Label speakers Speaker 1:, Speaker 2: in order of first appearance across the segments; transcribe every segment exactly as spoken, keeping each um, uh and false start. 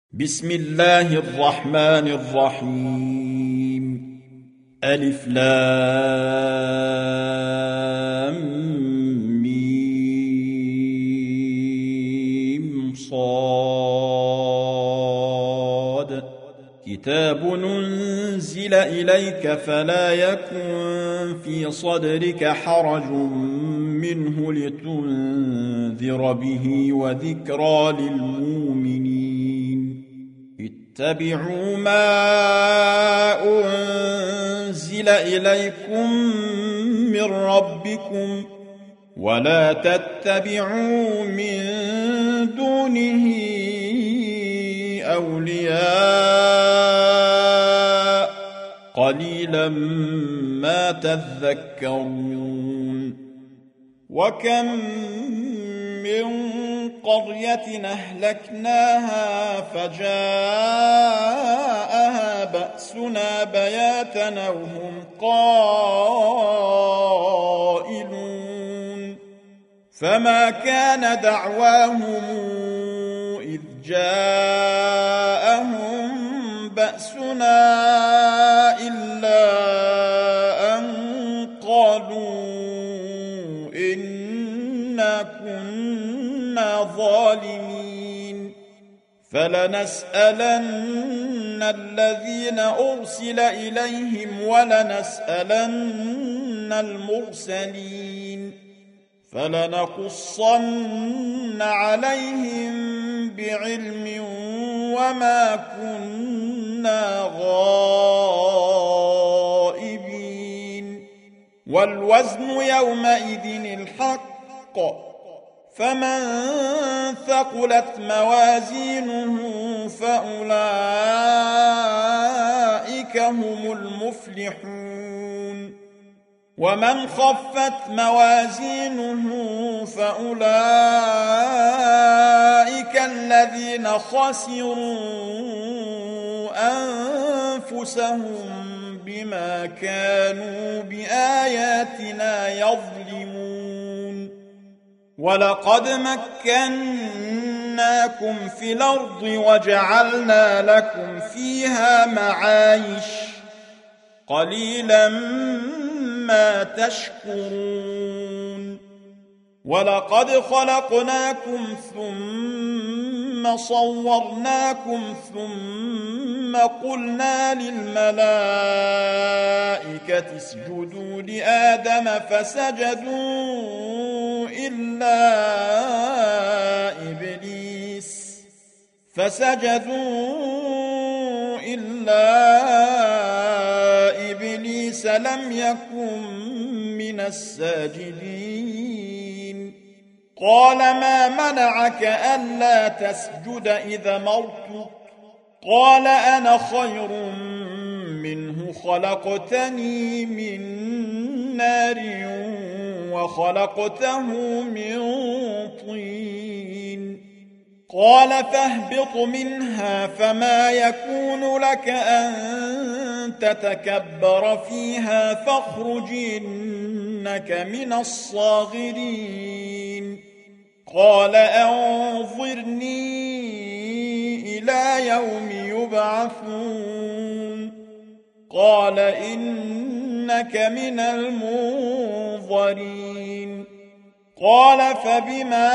Speaker 1: بسم الله الرحمن الرحيم. ألف لام ميم صاد. كتاب أنزل إليك فلا يكن في صدرك حرج منه لتنذر به وذكرى للمؤمنين. اتبعوا ما أنزل إليكم من ربكم ولا تتبعوا من دونه أولياء قليلا ما تذكرون. وكم من قرية أهلكناها فجاءها بأسنا بياتا وهم قائلون. فما كان دعواهم إذ جاءهم بأسنا إلا أن قالوا إنا كنا ظالمين. فلنسألن الذين أرسل إليهم ولنسألن المرسلين فلنقصن عليهم بعلم وما كنا غائبين. والوزن يومئذ الحق فمن ثقلت موازينه فأولئك هم المفلحون. ومن خفت موازينه فأولئك الذين خسروا أنفسهم بما كانوا بآياتنا يظلمون. ولقد مكناكم في الأرض وجعلنا لكم فيها معايش قليلا ما تشكرون. ولقد خلقناكم ثم صورناكم ثم قلنا للملائكة اسجدوا لآدم فسجدوا إلا إبليس فسجدوا إلا إبليس لم يكن من الساجدين. قال ما منعك ألا تسجد إذا مرتك؟ قال أنا خير منه خلقتني من نار وخلقته من طين. قال فاهبط منها فما يكون لك أن تتكبر فيها فاخرج إنك من الصاغرين. قال أنظرني إلى يوم يبعثون. قال إنك من المنظرين. قال فبما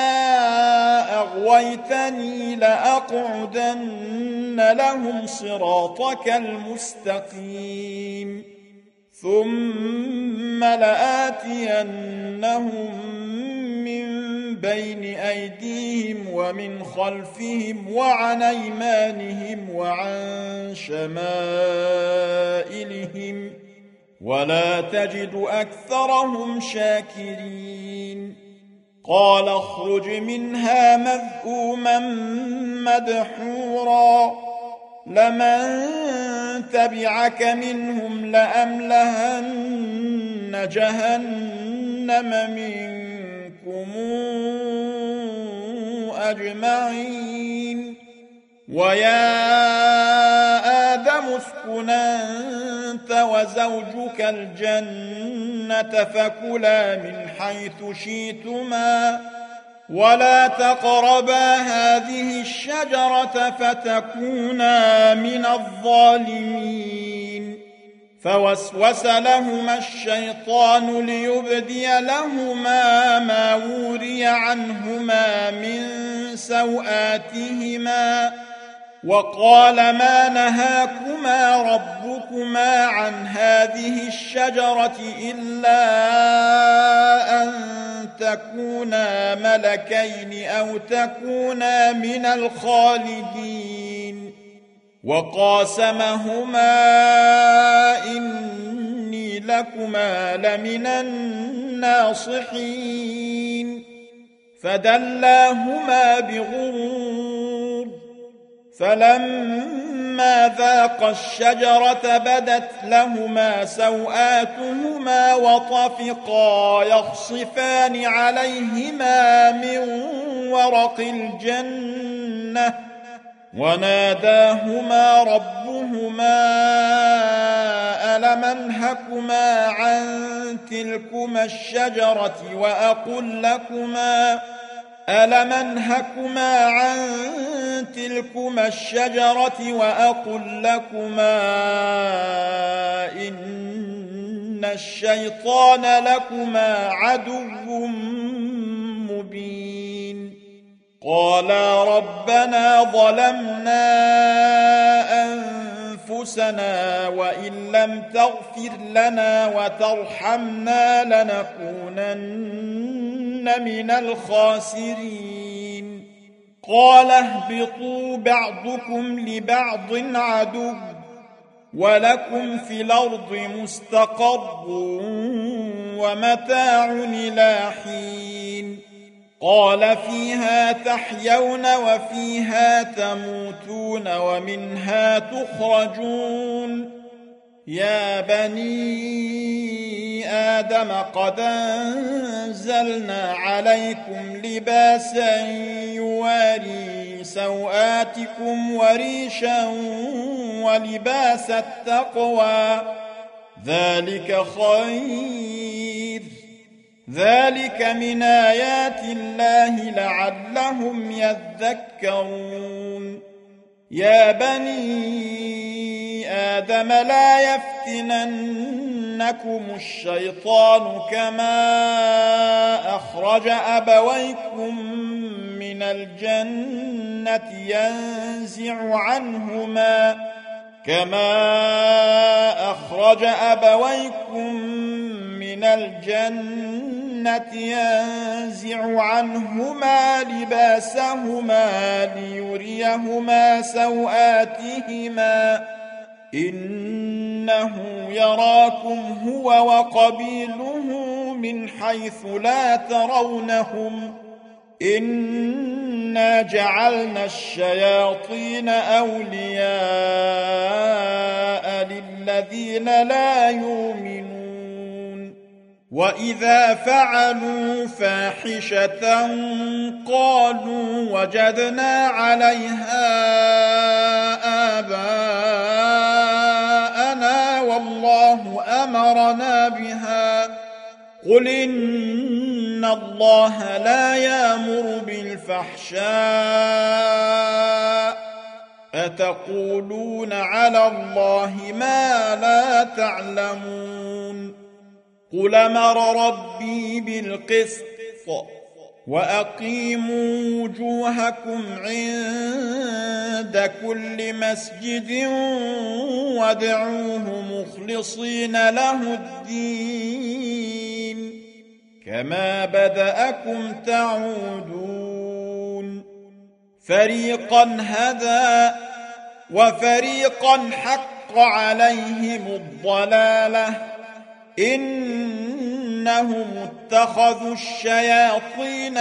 Speaker 1: أغويتني لأقعدن لهم صراطك المستقيم ثم لآتينهم من بين أيديهم ومن خلفهم وعن أيمانهم وعن شمائلهم ولا تجد أكثرهم شاكرين. قال اخرج منها مذءوما مدحورا لمن تبعك منهم لأملأن جهنم منكم أجمعين. ويا آدم اسكن أنت وزوجك الجنة فكلا من حيث شئتما ولا تقربا هذه الشجرة فتكونا من الظالمين. فوسوس لهما الشيطان ليبدي لهما ما وري عنهما من سوآتهما وقال ما نهاكما ربكما عن هذه الشجرة إلا أن تكونا ملكين أو تكونا من الخالدين. وقاسمهما إني لكما لمن الناصحين. فدلاهما بغرور فلما ذاقا الشجرة بدت لهما سوآتهما وطفقا يخصفان عليهما من ورق الجنة وناداهما ربهما ألم أنهكما عن تلكما الشجرة وأقل لكما ألم أنهكما عن تلكما الشجرة وأقل لكما إن الشيطان لكما عدو مبين. قالا ربنا ظلمنا أنفسنا وإن لم تغفر لنا وترحمنا لنكونن من الخاسرين. قال اهبطوا بعضكم لبعض عدو ولكم في الأرض مستقر ومتاع إلى حين. قال فيها تحيون وفيها تموتون ومنها تخرجون. يا بني آدم قد أنزلنا عليكم لباسا يواري سوآتكم وريشا ولباس التقوى ذلك خير ذلك من آيات الله لعلهم يذكرون. يا بني آدم لا يفتننكم الشيطان كما أخرج أبويكم من الجنة ينزع عنهما كما أخرج أبويكم من الجنة ينزع عنهما لباسهما ليريهما سوآتهما إنه يراكم هو وقبيله من حيث لا ترونهم إنا جعلنا الشياطين أولياء للذين لا يؤمنون. وإذا فعلوا فاحشة قالوا وجدنا عليها آباءنا والله أمرنا بها قل إن الله لا يأمر بالفحشاء أتقولون على الله ما لا تعلمون. قل أمر ربي بالقسط وأقيموا وجوهكم عند كل مسجد وادعوه مخلصين له الدين كما بدأكم تعودون. فريقا هدى وفريقا حق عليهم الضلالة إنهم اتخذوا الشياطين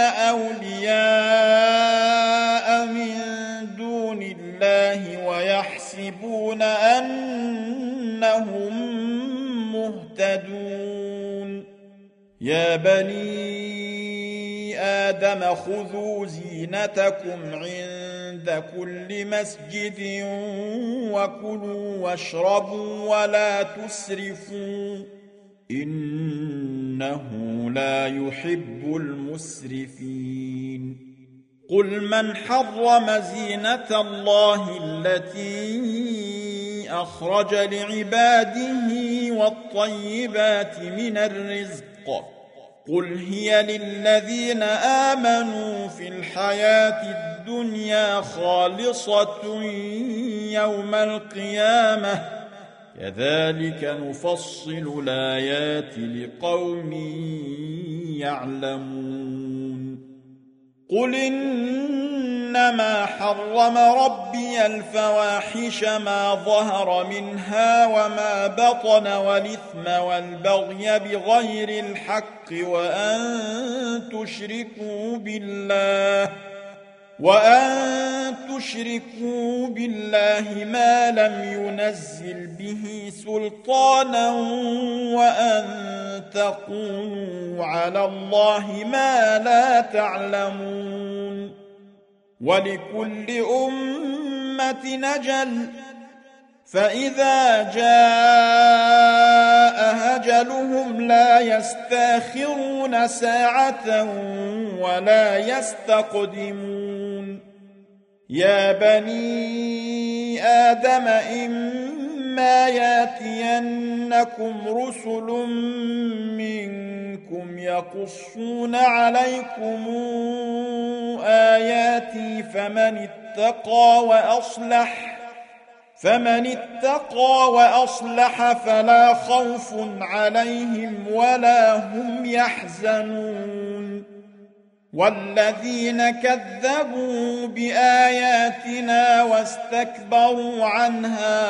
Speaker 1: أولياء من دون الله ويحسبون أنهم مهتدون. يا بني آدم خذوا زينتكم عند كل مسجد وكلوا واشربوا ولا تسرفوا إنه لا يحب المسرفين. قل من حرم زينة الله التي أخرج لعباده والطيبات من الرزق قل هي للذين آمنوا في الحياة الدنيا خالصة يوم القيامة كذلك نفصل الآيات لقوم يعلمون قل إنما حرم ربي الفواحش ما ظهر منها وما بطن والإثم والبغي بغير الحق وأن تشركوا بالله وأن تشركوا بالله ما لم ينزل به سلطانا وأن تقولوا على الله ما لا تعلمون ولكل أمة نجل فإذا جاء أجلهم لا يستاخرون ساعة ولا يستقدمون يا بني آدم إما ياتينكم رسل منكم يقصون عليكم آياتي فمن اتقى وأصلح فمن اتقى وأصلح فلا خوف عليهم ولا هم يحزنون والذين كذبوا بآياتنا واستكبروا عنها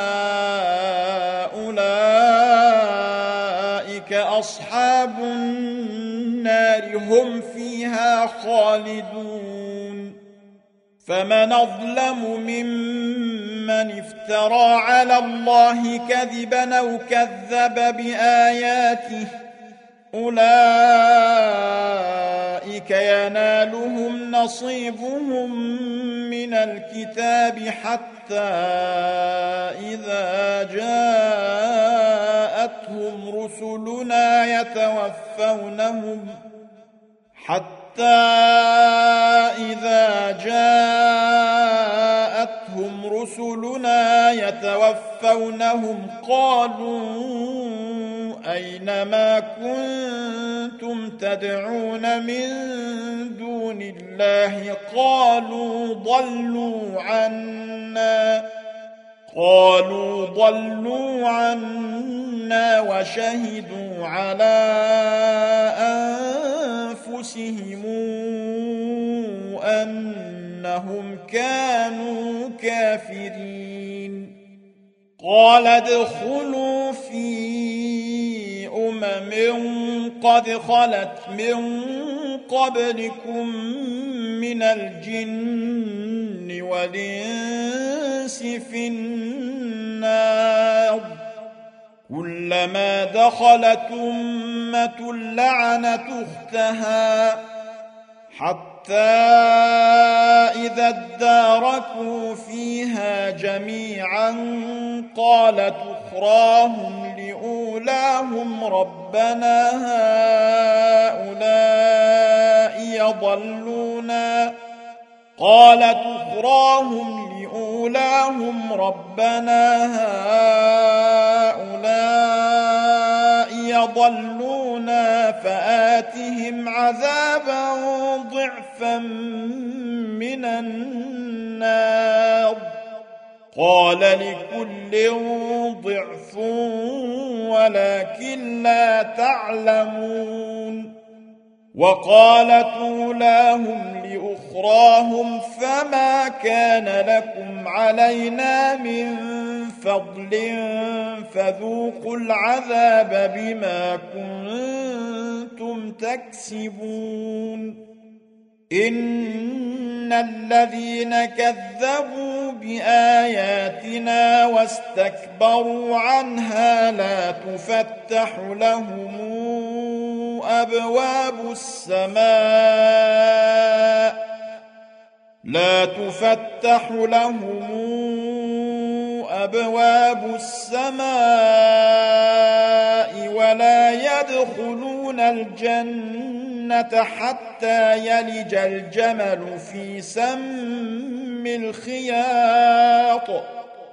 Speaker 1: أولئك أصحاب النار هم فيها خالدون فمن أظلم ممن افترى على الله كذبا أو كذب بآياته أولئك ينالهم نصيبهم من الكتاب حتى إذا جاءتهم رسلنا يتوفونهم حتى إذا جاءتهم رسلنا يتوفونهم قالوا أين ما كنتم تدعون من دون الله قالوا ضلوا عنا قالوا ضلوا عنا وشهدوا على أنفسهم أنهم كانوا كافرين قال ادخلوا في أمم قد خلت من قبلكم من الجن والإنس في النار كلما دخلت أمة لعنت أختها حتى إذا اداركوا فيها جميعا قالت أخراهم لأولاهم ربنا هؤلاء يضلونا قالت أخراهم لأولاهم ربنا هؤلاء يضلونا فآتهم عذابا ضعفا من النار قال لكل ضعف ولكن لا تعلمون وقالت أولاهم لأخراهم فما كان لكم علينا من فضل فذوقوا العذاب بما كنتم تكسبون إن الذين كذبوا بآياتنا واستكبروا عنها لا تفتح لهم أبواب السماء لا تفتح لهم أبواب السماء ولا يدخلون الجنة حتى يلج الجمل في سم الخياط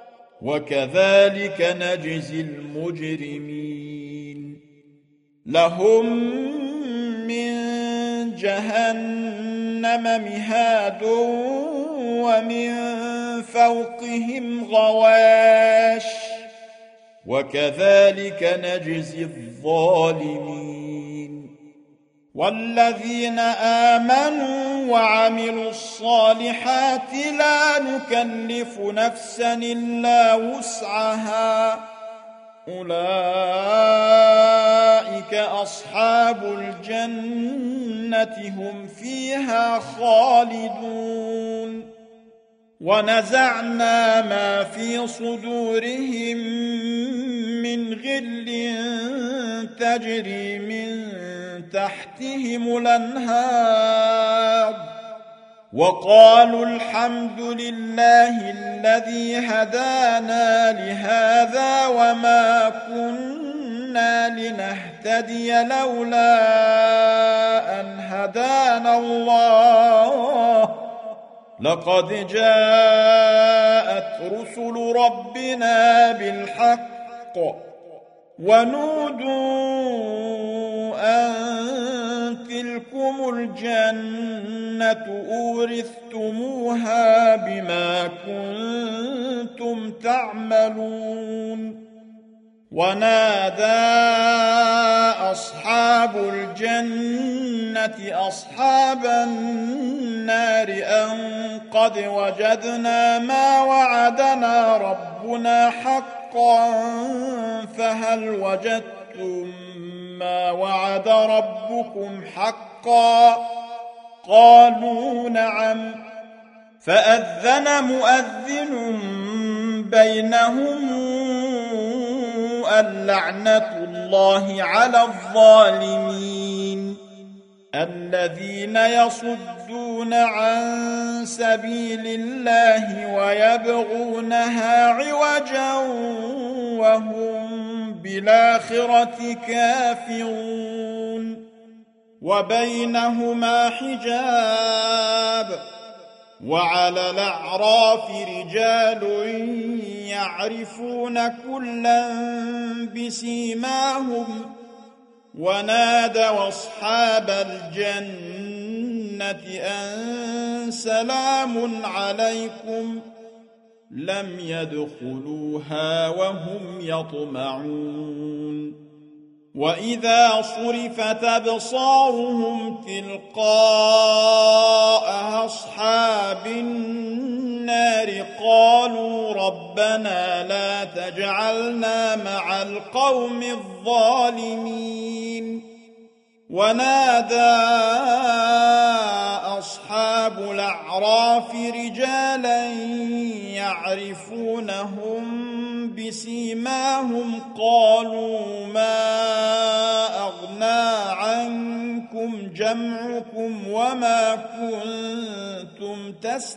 Speaker 1: وكذلك نجزي المجرمين لهم من جهنم مهاد ومن فوقهم غواش وكذلك نجزي الظالمين والذين آمنوا وعملوا الصالحات لا نكلف نفسا إلا وسعها أولئك أصحاب الجنة هم فيها خالدون ونزعنا ما في صدورهم من غل تجري من تحتهم الأنهار وقالوا الحمد لله الذي هدانا لهذا وما كنا لنهتدي لولا أن هدانا الله لقد جاءت رسل ربنا بالحق ونودوا أن تلكم الجنة أورثتموها بما كنتم تعملون ونادى أصحاب الجنة أصحاب النار أن قد وجدنا ما وعدنا ربنا حقا فهل وجدتم ما وعد ربكم حقا قالوا نعم فأذن مؤذن بينهم اللعنة الله على الظالمين الذين يصدون عن سبيل الله ويبغونها عوجا وهم بالآخرة كافرون وبينهما حجاب وعلى الأعراف رجال يعرفون كلا بسيماهم ونادوا أصحاب الجنة أن سلام عليكم لم يدخلوها وهم يطمعون وإذا صرفت أبصارهم تلقاء أصحاب النار قالوا ربنا لا تجعلنا مع القوم الظالمين ونادى أصحاب الأعراف رجالا يعرفونهم بسيماهم قالوا ما أغنى عنكم جمعكم وما كنتم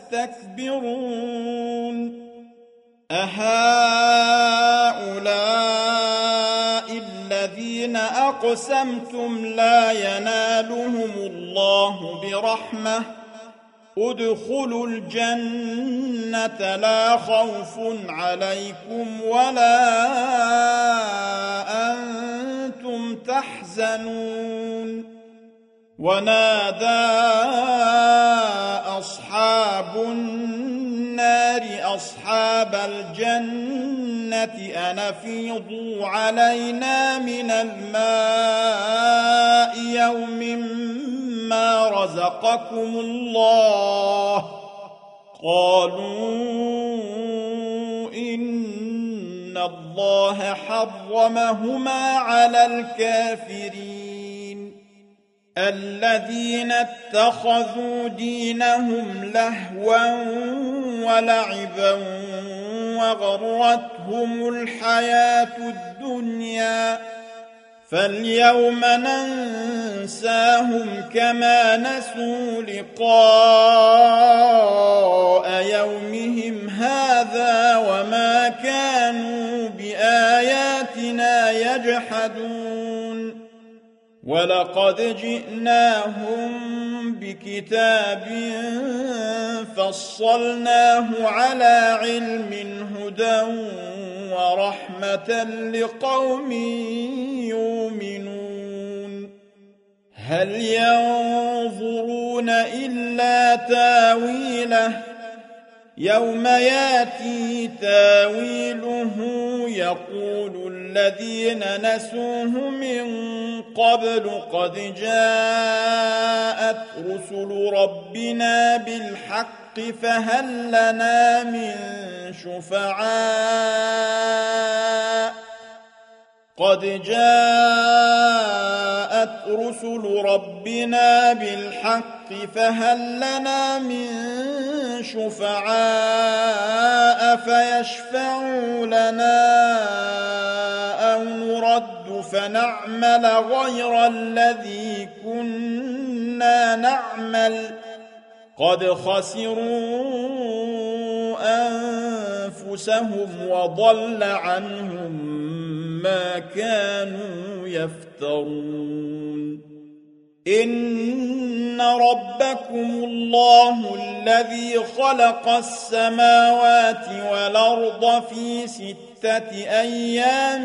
Speaker 1: تستكبرون أهؤلاء الذين أقسمتم لا ينالهم الله برحمة ادخلوا الجنة لا خوف عليكم ولا أنتم تحزنون ونادى أصحاب النار أصحاب الجنة أن أفيضوا علينا من الماء يوم ما رزقكم الله قالوا إن الله حرمهما على الكافرين الذين اتخذوا دينهم لهوا ولعبا وغرتهم الحياة الدنيا فاليوم ننساهم كما نسوا لقاء يومهم هذا وما كانوا بآياتنا يجحدون ولقد جئناهم بكتاب فصلناه على علم هدى ورحمة لقوم يؤمنون هل ينظرون إلا تاويله يوم ياتي تاويله يقول الذين نسوه من قبل قد جاءت رسل ربنا بالحق فهل لنا من شفعاء قد جاءت رسل ربنا بالحق فهل لنا من شفعاء فيشفعوا لنا أو نرد فنعمل غير الذي كنا نعمل قد خسروا أنفسهم وضل عنهم ما كانوا يفترون إن ربكم الله الذي خلق السماوات والأرض في ستة أيام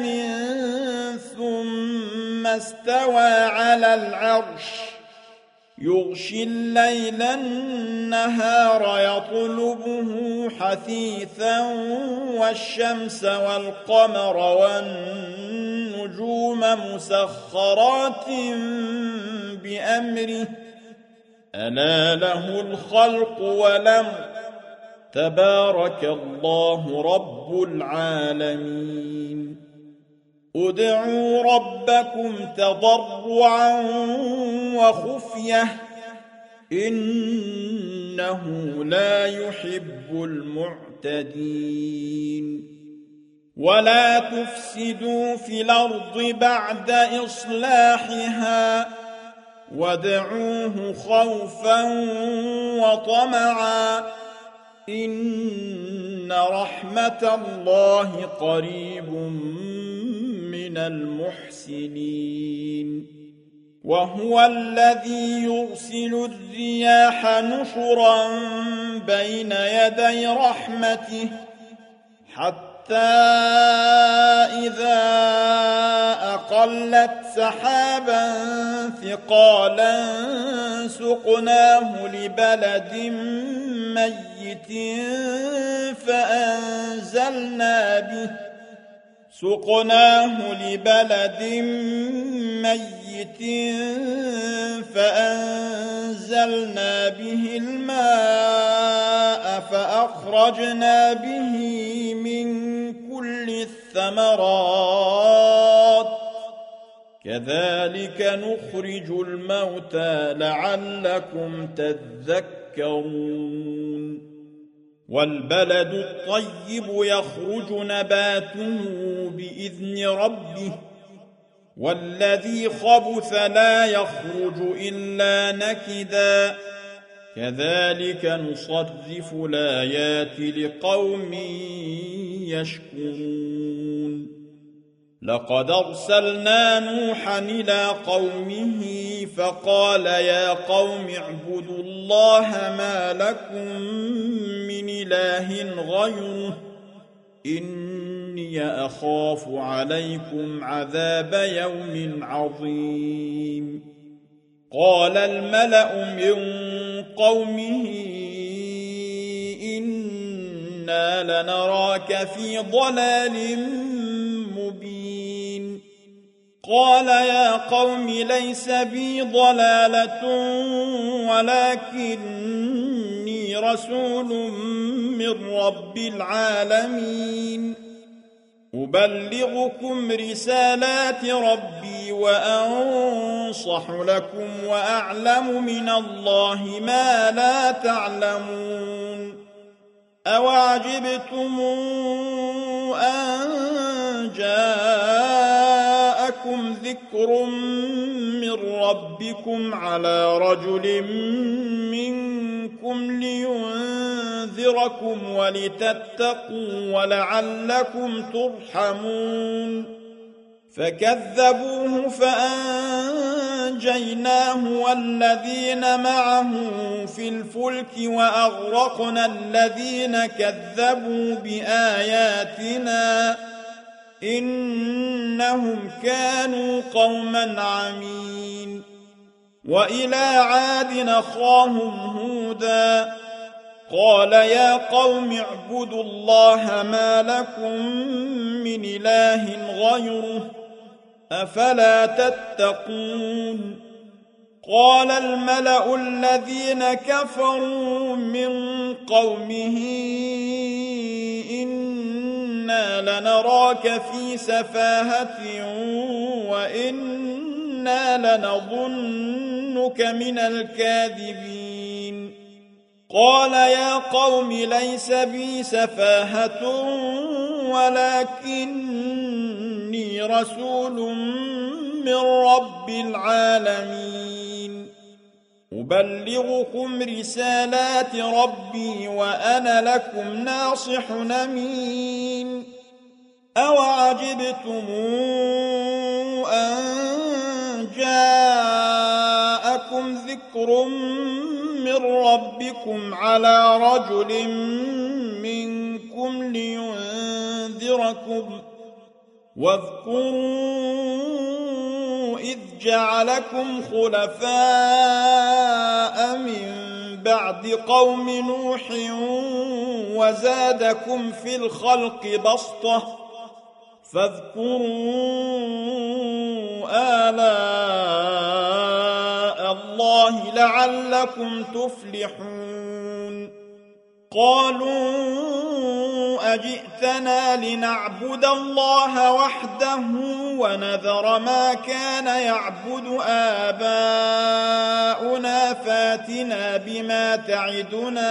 Speaker 1: ثم استوى على العرش يغشي الليل النهار يطلبه حثيثا والشمس والقمر والنجوم مسخرات بأمره ألا له الخلق والأمر تبارك الله رب العالمين ادعوا ربكم تضرعا وخفية إنه لا يحب المعتدين ولا تفسدوا في الأرض بعد إصلاحها وادعوه خوفا وطمعا إن رحمة الله قريب من المحسنين وهو الذي يرسل الرياح نشرا بين يدي رحمته حتى إذا أقلت سحابا ثقالا سقناه لبلد ميت فأنزلنا به سقناه لبلد ميت فأنزلنا به الماء فأخرجنا به من كل الثمرات كذلك نخرج الموتى لعلكم تذكرون والبلد الطيب يخرج نباته بإذن ربه والذي خبث لا يخرج إلا نكدا كذلك نصرف الآيات لقوم يشكرون لقد أرسلنا نوحا إلى قومه فقال يا قوم اعبدوا الله ما لكم من إله غيره إني أخاف عليكم عذاب يوم عظيم قال الملأ من قومه إنا لنراك في ضلال مبين قال يا قوم ليس بي ضلالة ولكني رسول من رب العالمين أبلغكم رسالات ربي وأنصح لكم وأعلم من الله ما لا تعلمون أوعجبتم أن جاءكم ذكر من ربكم على رجل منكم لينذركم ولتتقوا ولعلكم ترحمون فكذبوه فأنجيناه والذين معه في الفلك وأغرقنا الذين كذبوا بآياتنا إنهم كانوا قوما عمين. وإلى عاد أخاهم هودا قال يا قوم اعبدوا الله ما لكم من إله غيره أفلا تتقون. قال الملأ الذين كفروا من قومه إنا لنراك في سفاهة وإنا لنظنك من الكاذبين. قال يا قوم ليس بي سفاهة ولكني رسول من رب العالمين أبلغكم رسالات ربي وأنا لكم ناصح أمين. أوعجبتم أن جاءكم ذكر من ربكم على رجل منكم لينذركم واذكروا إذ جعلكم خلفاء من بعد قوم نوح وزادكم في الخلق بسطة فاذكروا آلاء الله لعلكم تفلحون. قالوا أجئتنا لنعبد الله وحده ونذر ما كان يعبد آباؤنا فاتنا بما تعدنا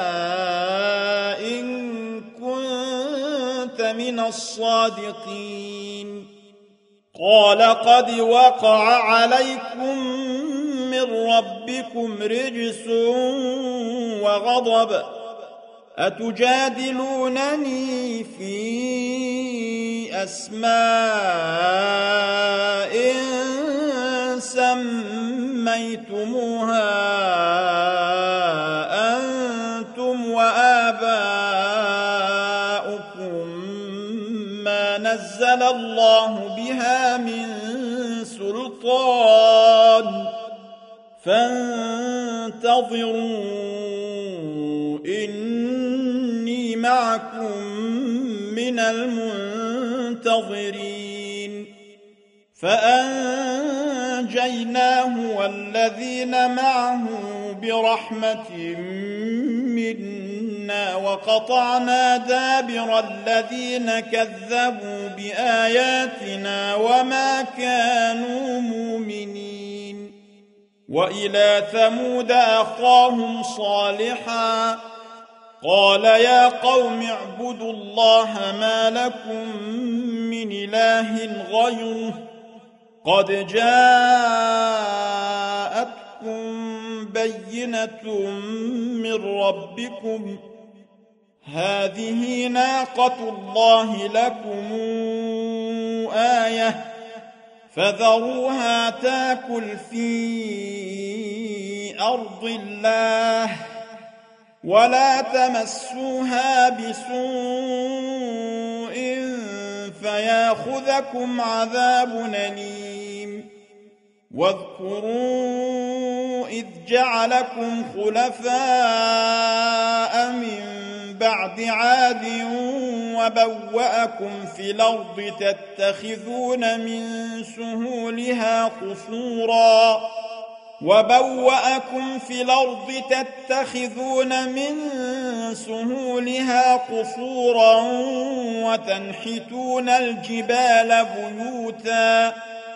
Speaker 1: إن كنت من الصادقين. قال قد وقع عليكم من ربكم رجس وغضب أتجادلونني في أسماء سميتموها أنتم وآباؤكم ما نزل الله بها من سلطان فانتظروا إني معكم من المنتظرين. فأنجيناه والذين معه برحمة منا وقطعنا دابر الذين كذبوا بآياتنا وما كانوا مؤمنين. وإلى ثمود أخاهم صالحا قال يا قوم اعبدوا الله ما لكم من إله غيره قد جاءتكم بينة من ربكم هذه ناقة الله لكم آية فذروها تاكل في أرض الله ولا تمسوها بسوء فياخذكم عذاب أليم. واذكروا إذ جعلكم خلفاء من بعد عاد وبوأكم في الأرض تتخذون من سهولها قصورا وبوأكم في الأرض تتخذون من سهولها قصورا وتنحتون الجبال بيوتا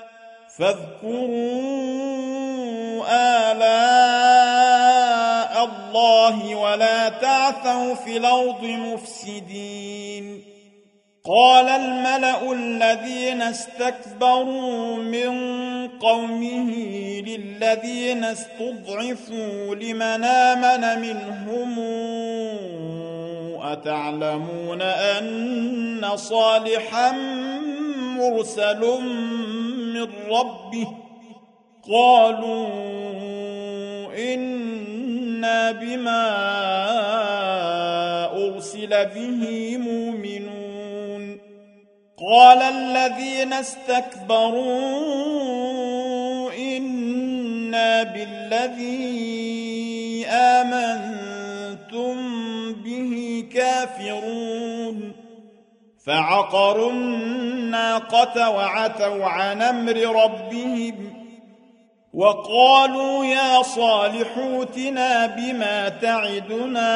Speaker 1: فاذكروا آلاء الله ولا تعثوا في الأرض مفسدين. قال الملأ الذين استكبروا من قومه للذين استضعفوا لمن آمن منهم أتعلمون أن صالحا مرسل من ربه قالوا إنا بما أرسل به مؤمنون قال الذين استكبروا إنا بالذي آمنتم به كافرون فعقروا الناقة وعتوا عن أمر ربهم وقالوا يا صالح ائتنا بما تعدنا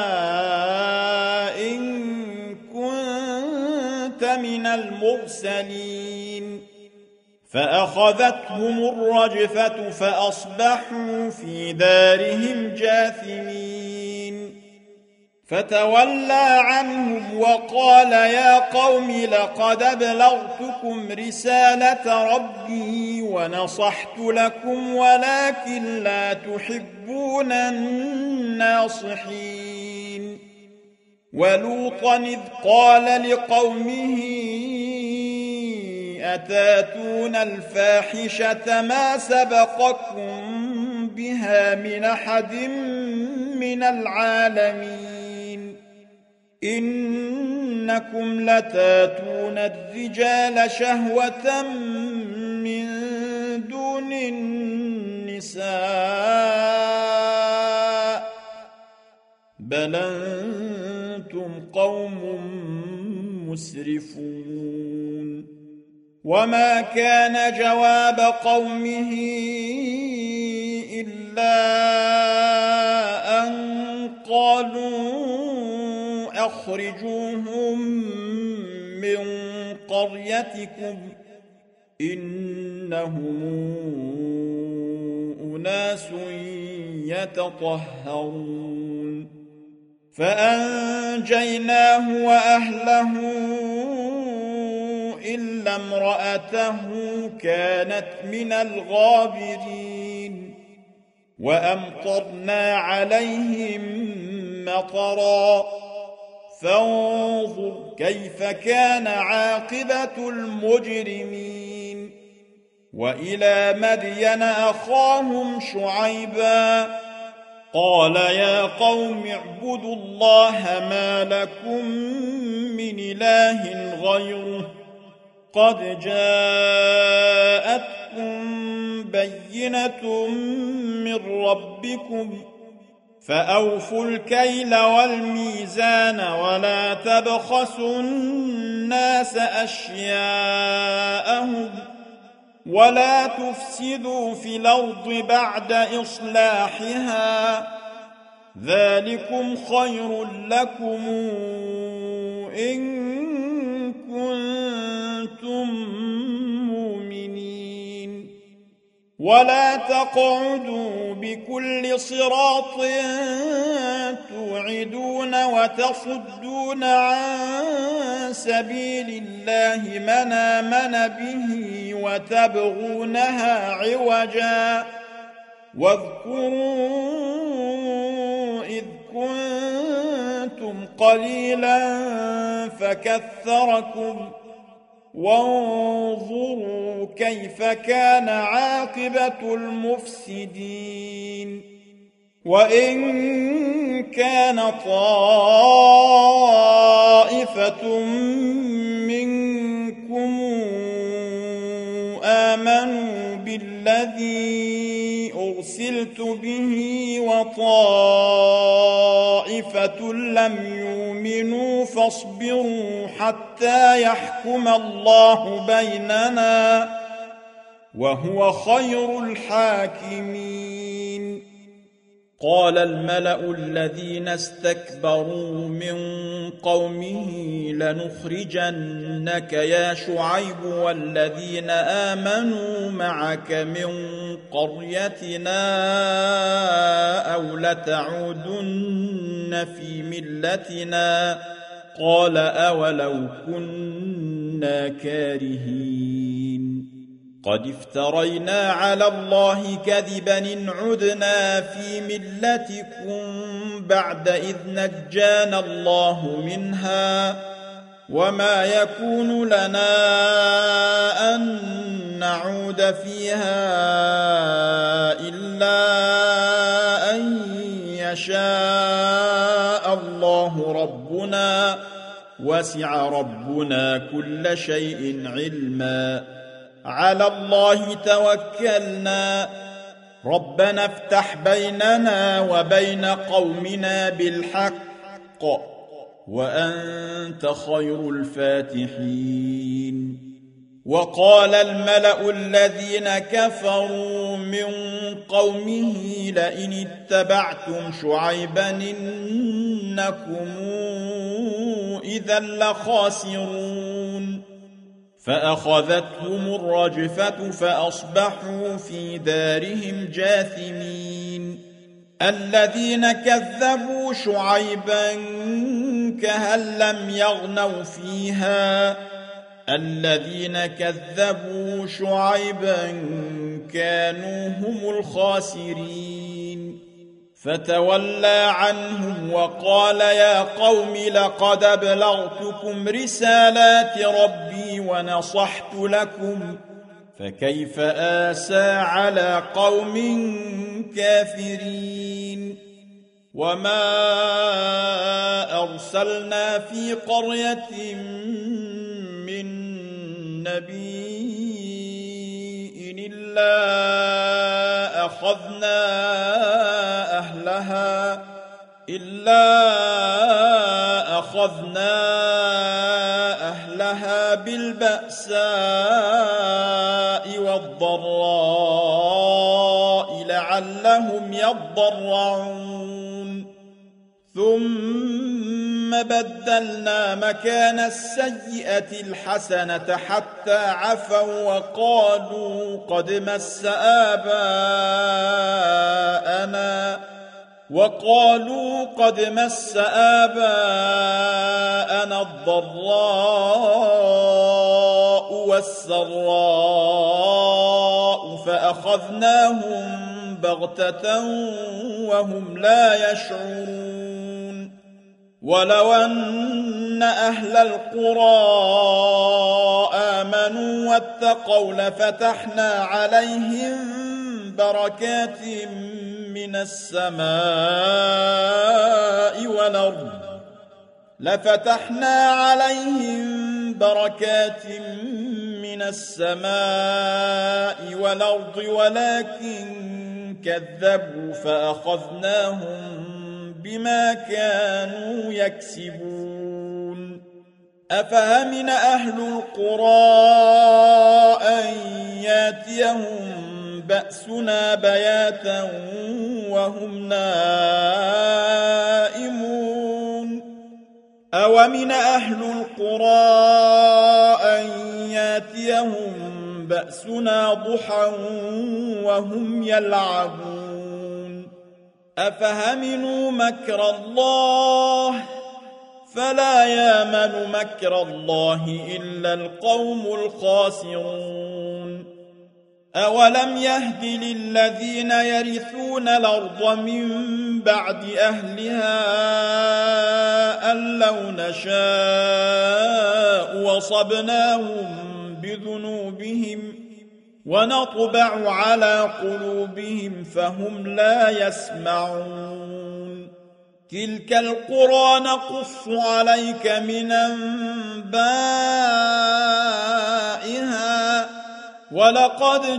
Speaker 1: إن كنت من المرسلين فأخذتهم الرجفة فأصبحوا في دارهم جاثمين فتولى عنهم وقال يا قوم لقد أبلغتكم رسالة ربي ونصحت لكم ولكن لا تحبون الناصحين ولوطا إذ قال لقومه أتاتون الفاحشة ما سبقكم بها من أحد من العالمين إنكم لتاتون الرجال شهوة من دون النساء بل أنتم قوم مسرفون وما كان جواب قومه إلا أن قالوا أخرجوهم من قريتكم إنهم أناس يتطهرون فأنجيناه وأهله إلا امرأته كانت من الغابرين وأمطرنا عليهم مطرا فانظر كيف كان عاقبة المجرمين وإلى مدين أخاهم شعيبا قال يا قوم اعبدوا الله ما لكم من إله غيره قد جاءتكم بينة من ربكم فأوفوا الكيل والميزان ولا تبخسوا الناس أشياءهم ولا تفسدوا في الأرض بعد إصلاحها ذلكم خير لكم إن كنتم مؤمنين ولا تقعدوا بكل صراط توعدون وتصدون عن سبيل الله من آمن به وتبغونها عوجا واذكروا إذ كنتم قليلا فكثركم وانظروا كيف كان عاقبة المفسدين وإن كان طائفة منكم آمنوا بالذي أرسلت به وطائفة لم يؤمنوا فاصبروا حتى يحكم الله بيننا وهو خير الحاكمين قال الملأ الذين استكبروا من قومه لنخرجنك يا شعيب والذين آمنوا معك من قريتنا أو لتعودن في ملتنا قال أولو كنا كارهين قد افترينا على الله كذبا إن عدنا في ملتكم بعد إذ نجانا الله منها وما يكون لنا أن نعود فيها إلا أن يشاء الله ربنا وسع ربنا كل شيء علما على الله توكلنا ربنا افتح بيننا وبين قومنا بالحق وأنت خير الفاتحين. وقال الملأ الذين كفروا من قومه لئن اتبعتم شعيبا إنكم إذا لخاسرون فأخذتهم الرجفة فأصبحوا في دارهم جاثمين. الذين كذبوا شعيبا كأن لم يغنوا فيها الذين كذبوا شعيبا كانوا هم الخاسرين. فتولى عنهم وقال يا قوم لقد أبلغتكم رسالات ربي ونصحت لكم فكيف آسى على قوم كافرين. وما أرسلنا في قرية من نبي إلا أخذنا أهلها إلا أخذنا أهلها بالبأساء والضراء لعلهم يضرعون ثم بدلنا مكان السيئة الحسنة حتى عفوا وقالوا قد مس آباءنا وقالوا قد مس آباءنا الضراء والسراء فأخذناهم بغتة وهم لا يشعرون. ولو أن أهل القرى آمنوا واتقوا لفتحنا عليهم بركات من السماء والأرض لفتحنا عليهم بركات من السماء والأرض ولكن كذبوا فأخذناهم بما كانوا يكسبون. أفأمن أهل القرى أن ياتيهم بأسنا بياتا وهم نائمون أومن أهل القرى أن ياتيهم بأسنا ضحى وهم يلعبون أفأمنوا مكر الله فلا يأمن مكر الله إلا القوم الخاسرون. أولم يهد للذين يرثون الأرض من بعد أهلها أن لو نشاء وصبناهم بذنوبهم ونطبع على قلوبهم فهم لا يسمعون. تلك القرى نقص عليك من أنبائها ولقد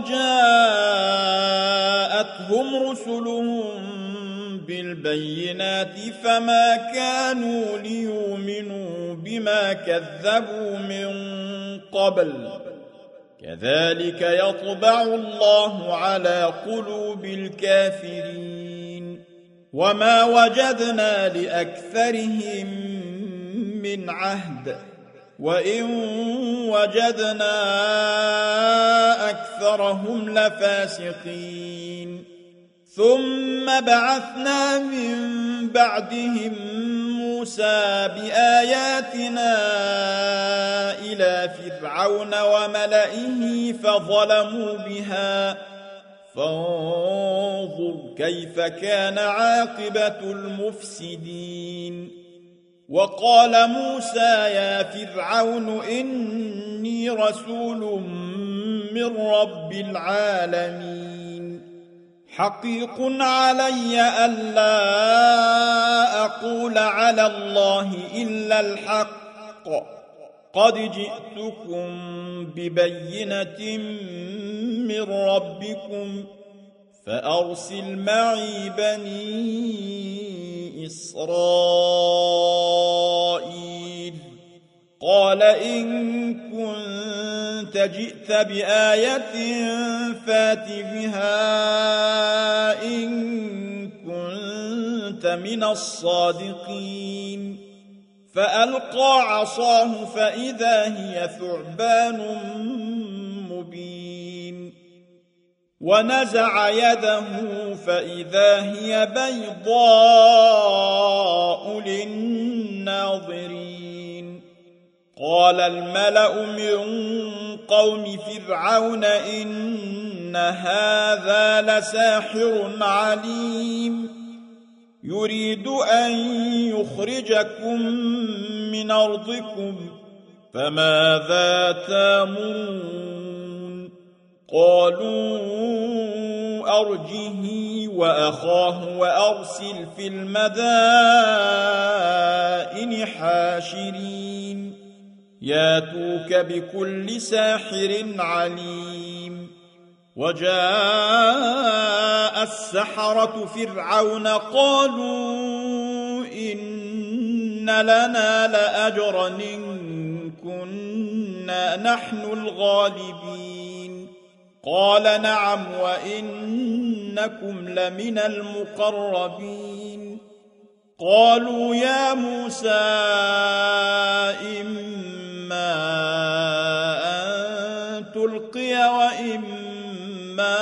Speaker 1: جاءتهم رسلهم بالبينات فما كانوا ليؤمنوا بما كذبوا من قبل كذلك يطبع الله على قلوب الكافرين. وما وجدنا لأكثرهم من عهد وإن وجدنا أكثرهم لفاسقين. ثم بعثنا من بعدهم موسى بآياتنا إلى فرعون وملئه فظلموا بها فانظر كيف كان عاقبة المفسدين. وقال موسى يا فرعون إني رسول من رب العالمين حقيق علي ألا أقول على الله إلا الحق قد جئتكم ببينة من ربكم فأرسل معي بني إسرائيل قال إن كنت جئت بآية فات بها إن كنت من الصادقين فألقى عصاه فإذا هي ثعبان مبين ونزع يده فإذا هي بيضاء للناظرين قال الملأ من قوم فرعون إن هذا لساحر عليم يريد أن يخرجكم من أرضكم فماذا تأمرون قالوا أرجه وأخاه وأرسل في المدائن حاشرين ياتوك بكل ساحر عليم وجاء السحرة فرعون قالوا إن لنا لأجرا إن كنا نحن الغالبين قال نعم وإنكم لمن المقربين قالوا يا موسى إما أن تلقي وإما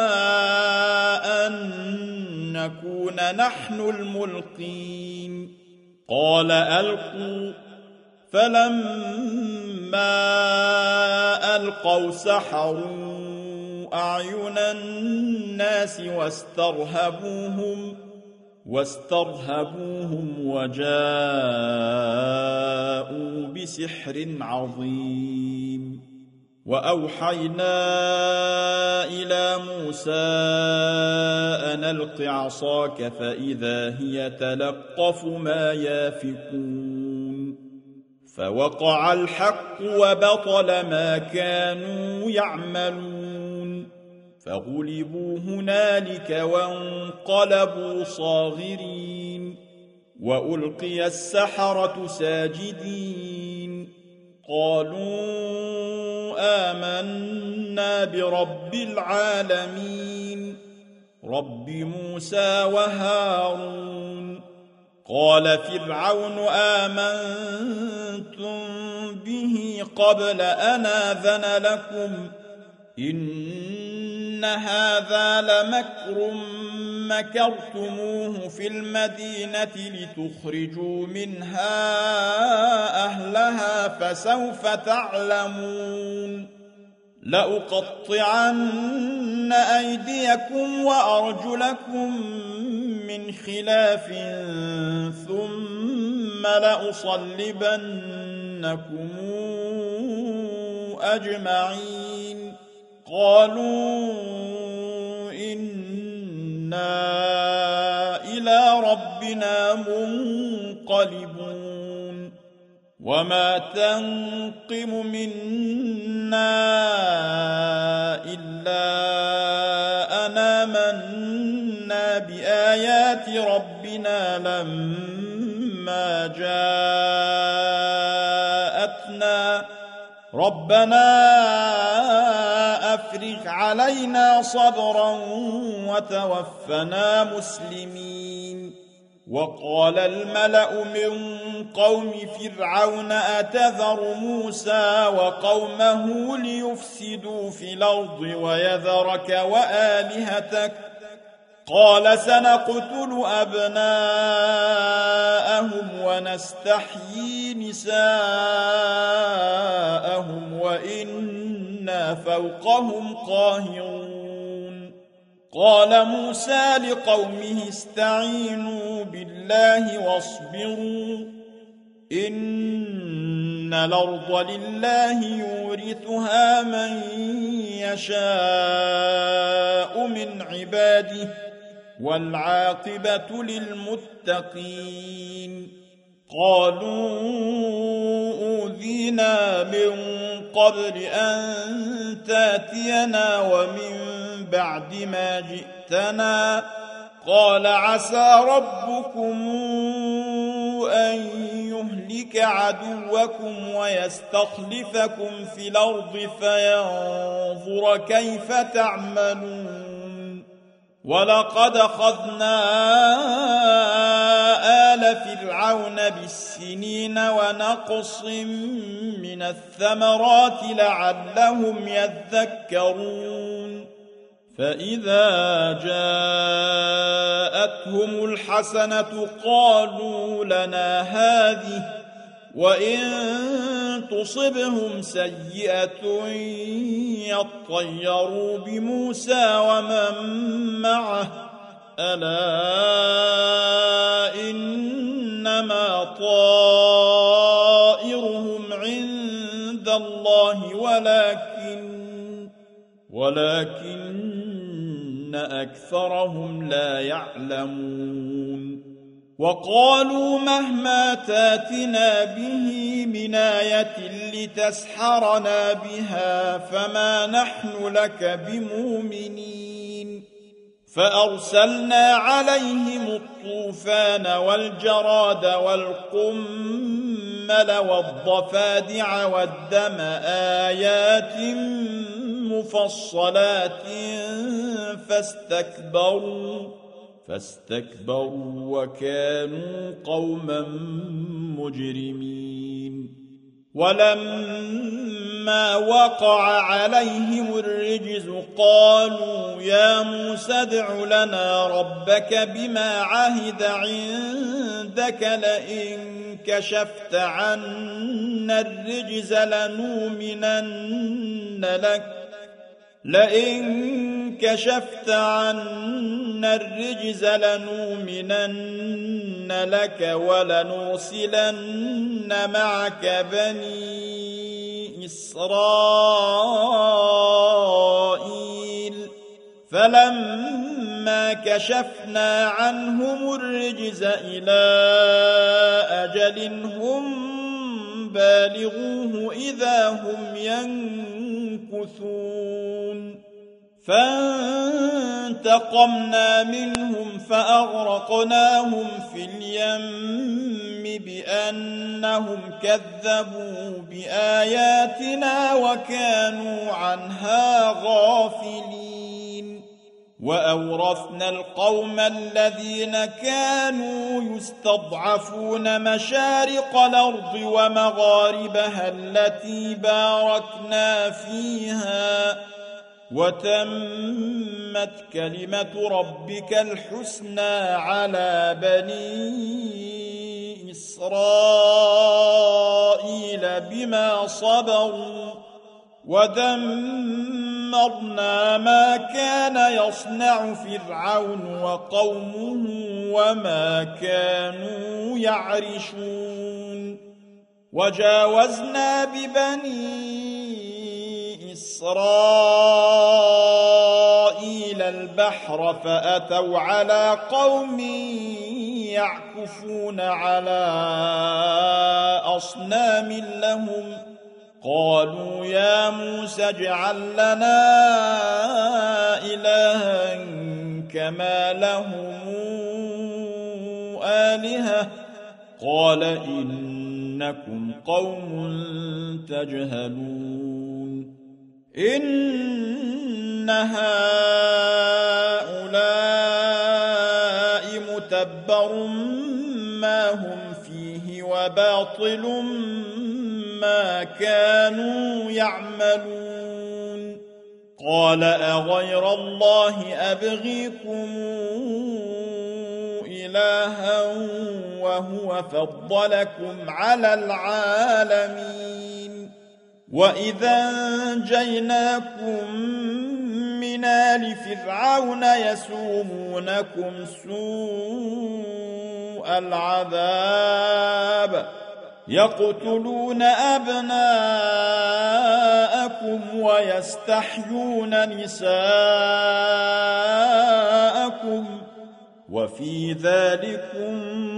Speaker 1: أن نكون نحن الملقين قال ألقوا فلما ألقوا سحروا أعين الناس واسترهبوهم واسترهبوهم وجاءوا بسحر عظيم وأوحينا إلى موسى أن ألق عصاك فإذا هي تلقف ما يافكون فوقع الحق وبطل ما كانوا يعملون فغلبوا هنالك وانقلبوا صاغرين وألقي السحرة ساجدين قالوا آمنا برب العالمين رب موسى وهارون قال فرعون آمنتم به قبل أن آذن لكم إن هذا لمكر مكرتموه في المدينة لتخرجوا منها أهلها فسوف تعلمون لأقطعن أيديكم وأرجلكم من خلاف ثم لأصلبنكم أجمعين قالوا إنا إلى ربنا منقلبون وما تنقم منا إلا أن آمنا بآيات ربنا لما جاءتنا ربنا أفرغ علينا صبرا وتوفنا مسلمين وقال الملأ من قوم فرعون أتذر موسى وقومه ليفسدوا في الأرض ويذرك وآلهتك قال سنقتل أبناءهم ونستحيي نساءهم وإنا فوقهم قاهرون قال موسى لقومه استعينوا بالله واصبروا إن الأرض لله يورثها من يشاء من عباده والعاقبة للمتقين قالوا أوذينا من قبل أن تاتينا ومن بعد ما جئتنا قال عسى ربكم أن يهلك عدوكم ويستخلفكم في الأرض فينظر كيف تعملون ولقد أخذنا آل فرعون بالسنين ونقص من الثمرات لعلهم يذكرون فإذا جاءتهم الحسنة قالوا لنا هذه وإن تصبهم سيئة يطيروا بموسى ومن معه ألا إنما طائرهم عند الله ولكن ولكن أكثرهم لا يعلمون وقالوا مهما تاتنا به من آية لتسحرنا بها فما نحن لك بمؤمنين فأرسلنا عليهم الطوفان والجراد والقمل والضفادع والدم آيات مفصلات فاستكبروا فاستكبروا وكانوا قوما مجرمين ولما وقع عليهم الرجز قالوا يا موسى ادع لنا ربك بما عهد عندك لئن كشفت عنا الرجز لنؤمنن لك لئن كشفت عنا الرجز لنؤمنن لك ولنرسلن معك بني إسرائيل فلما كشفنا عنهم الرجز إلى أجل هم بالغوه إذا هم ينكثون فانتقمنا منهم فأغرقناهم في اليم بأنهم كذبوا بآياتنا وكانوا عنها غافلين وأورثنا القوم الذين كانوا يستضعفون مشارق الأرض ومغاربها التي باركنا فيها وتمت كلمة ربك الحسنى على بني إسرائيل بما صبروا ودمرنا ما كان يصنع فرعون وقومه وما كانوا يعرشون وجاوزنا ببني إسرائيل البحر فأتوا على قوم يعكفون على أصنام لهم قالوا يا موسى اجعل لنا إلها كما لهم آلهة قال إنكم قوم تجهلون إن هؤلاء متبر ما هم فيه وباطل ما كانوا يعملون قال أغير الله أبغيكم إلها وهو فضلكم على العالمين وإذا أنجيناكم من آل فرعون يسومونكم سوء العذاب يقتلون أبناءكم ويستحيون نساءكم وفي ذلكم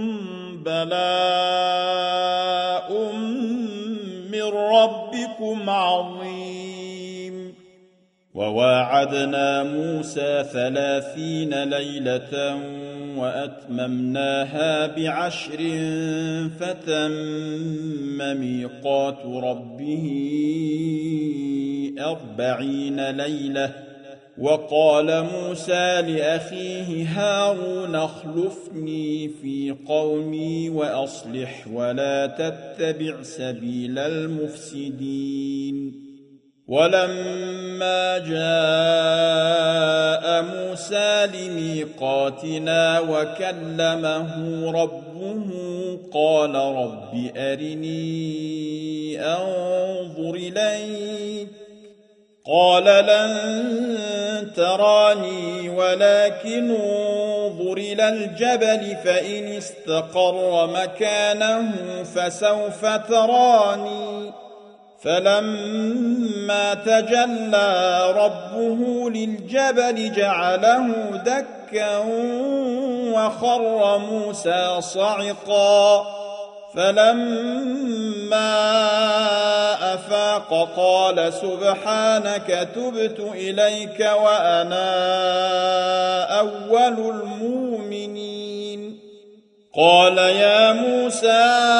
Speaker 1: بلاء من ربكم عظيم. وواعدنا موسى ثلاثين ليلة وأتممناها بعشر فتم ميقات ربه أربعين ليلة. وقال موسى لأخيه هارون اخلفني في قومي وأصلح ولا تتبع سبيل المفسدين. ولما جاء موسى لميقاتنا وكلمه ربه قال رب أرني أنظر إليك قال لن تراني ولكن انظر إلى الجبل فإن استقر مكانه فسوف تراني. فلما تجلى ربه للجبل جعله دكا وخر موسى صعقا. فلما أفاق قال سبحانك تبت إليك وأنا أول المؤمنين. قال يا موسى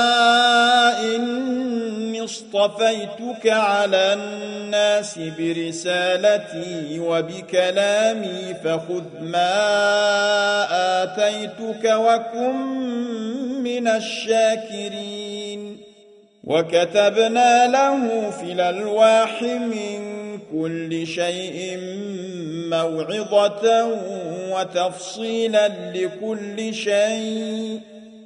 Speaker 1: إني اصطفيتك على الناس برسالتي وبكلامي فخذ ما آتيتك وكن من الشاكرين. وكتبنا له في الألواح من كل شيء موعظة وتفصيلا لكل شيء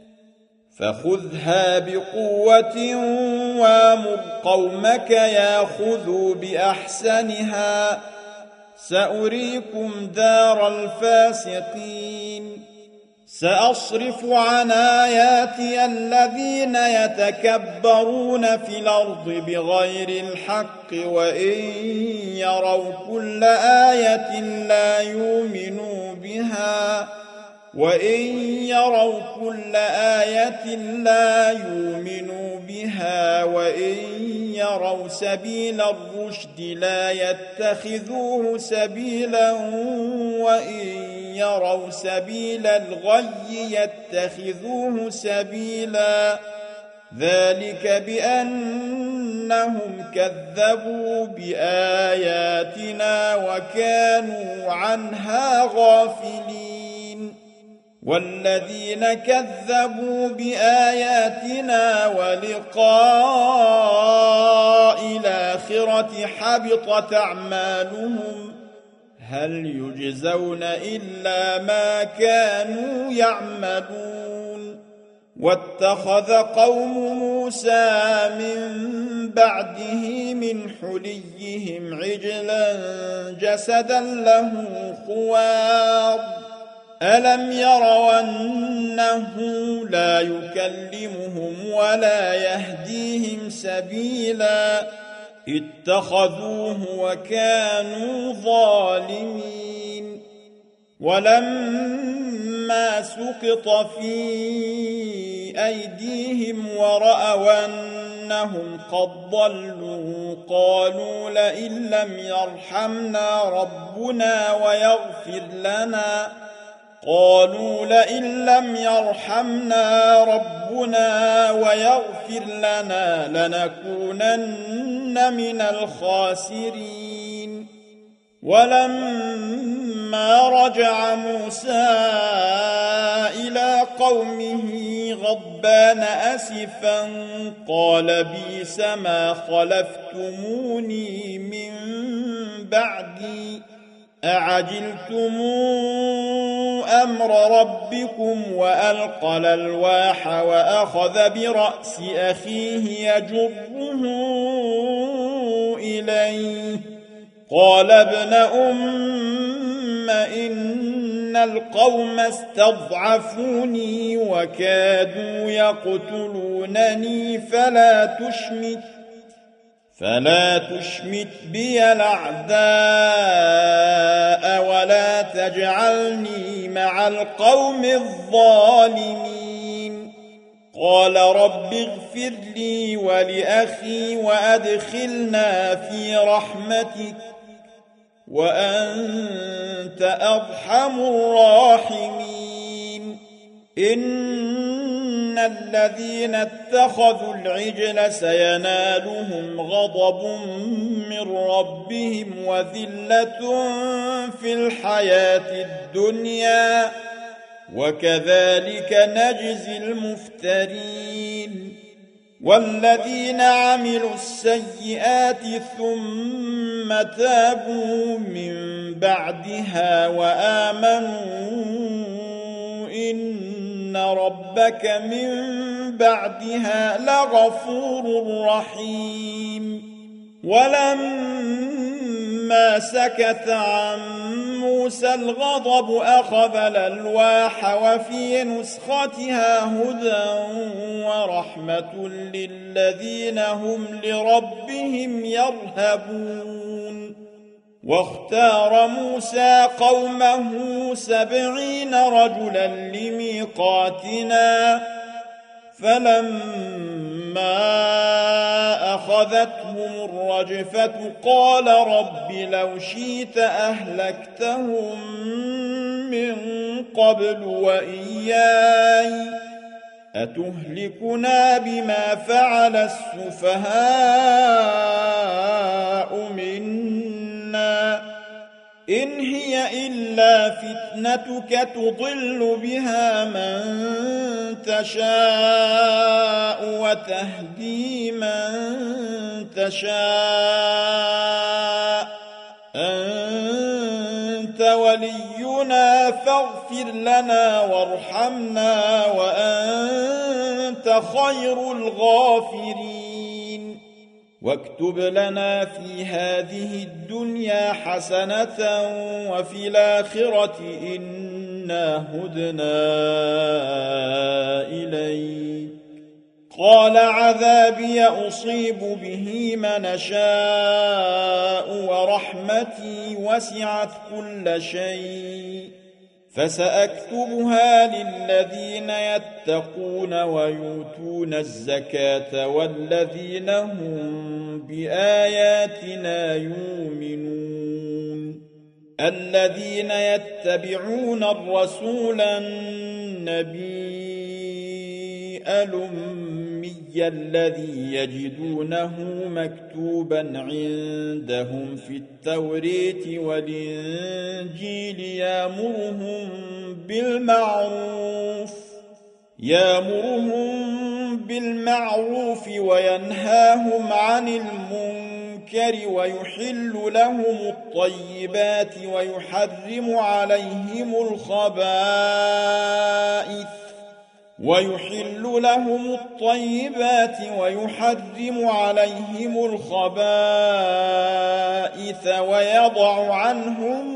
Speaker 1: فخذها بقوة وامر قومك ياخذوا بأحسنها سأريكم دار الفاسقين. سأصرف عن آياتي الذين يتكبرون في الأرض بغير الحق وإن يروا كل آية لا يؤمنوا بها وإن يروا كل آية لا يؤمنوا بها وإن يروا سبيل الرشد لا يتخذوه سبيلا وإن يروا سبيل الغي يتخذوه سبيلا. ذلك بأنهم كذبوا بآياتنا وكانوا عنها غافلين. والذين كذبوا بآياتنا ولقاء الآخرة حبطت أعمالهم هل يجزون إلا ما كانوا يعملون. واتخذ قوم موسى من بعده من حليهم عجلا جسدا له خوار ألم يروا أنه لا يكلمهم ولا يهديهم سبيلا اتخذوه وكانوا ظالمين. ولما سقط في أيديهم ورأوا أنهم قد ضلوا قالوا لئن لم يرحمنا ربنا ويغفر لنا قالوا لئن لم يرحمنا ربنا ويغفر لنا لنكونن من الخاسرين. ولما رجع موسى إلى قومه غضبان أسفا قال بئس ما خلفتموني من بعدي أعجلتم أمر ربكم وألقى الألواح وأخذ برأس أخيه يجره إليه قال ابن أم إن القوم استضعفوني وكادوا يقتلونني فلا تشمت فلا تشمت بي الأعداء ولا تجعلني مع القوم الظالمين. قال رب اغفر لي ولأخي وأدخلنا في رحمتك وأنت أرحم الراحمين. إن الذين اتخذوا العجل سينالهم غضب من ربهم وذلة في الحياة الدنيا وكذلك نجزي المفترين. والذين عملوا السيئات ثم تابوا من بعدها وآمنوا إن ربك من بعدها لغفور رحيم. ولما سكت عن موسى الغضب أخذ الألواح وفي نسختها هدى ورحمة للذين هم لربهم يرهبون. واختار موسى قومه سبعين رجلا لميقاتنا فلما أخذتهم الرجفة قال رب لو شئت أهلكتهم من قبل وإياي أتهلكنا بما فعل السفهاء منا إن هي إلا فتنتك تضل بها من تشاء وتهدي من تشاء أنت ولينا فاغفر لنا وارحمنا وأنت خير الغافرين. واكتب لنا في هذه الدنيا حسنة وفي الآخرة إنا هدنا إليك. قال عذابي أصيب به من شاء ورحمتي وسعت كل شيء فسأكتبها للذين يتقون ويؤتون الزكاة والذين هم بآياتنا يؤمنون. الذين يتبعون الرسول النبي الأمي الذي يجدونه مكتوبا عندهم في التوراة والإنجيل يأمرهم بالمعروف يأمرهم بالمعروف وينهاهم عن المنكر ويحل لهم الطيبات ويحرم عليهم الخبائث ويحل لهم الطيبات ويحرم عليهم الخبائث ويضع عنهم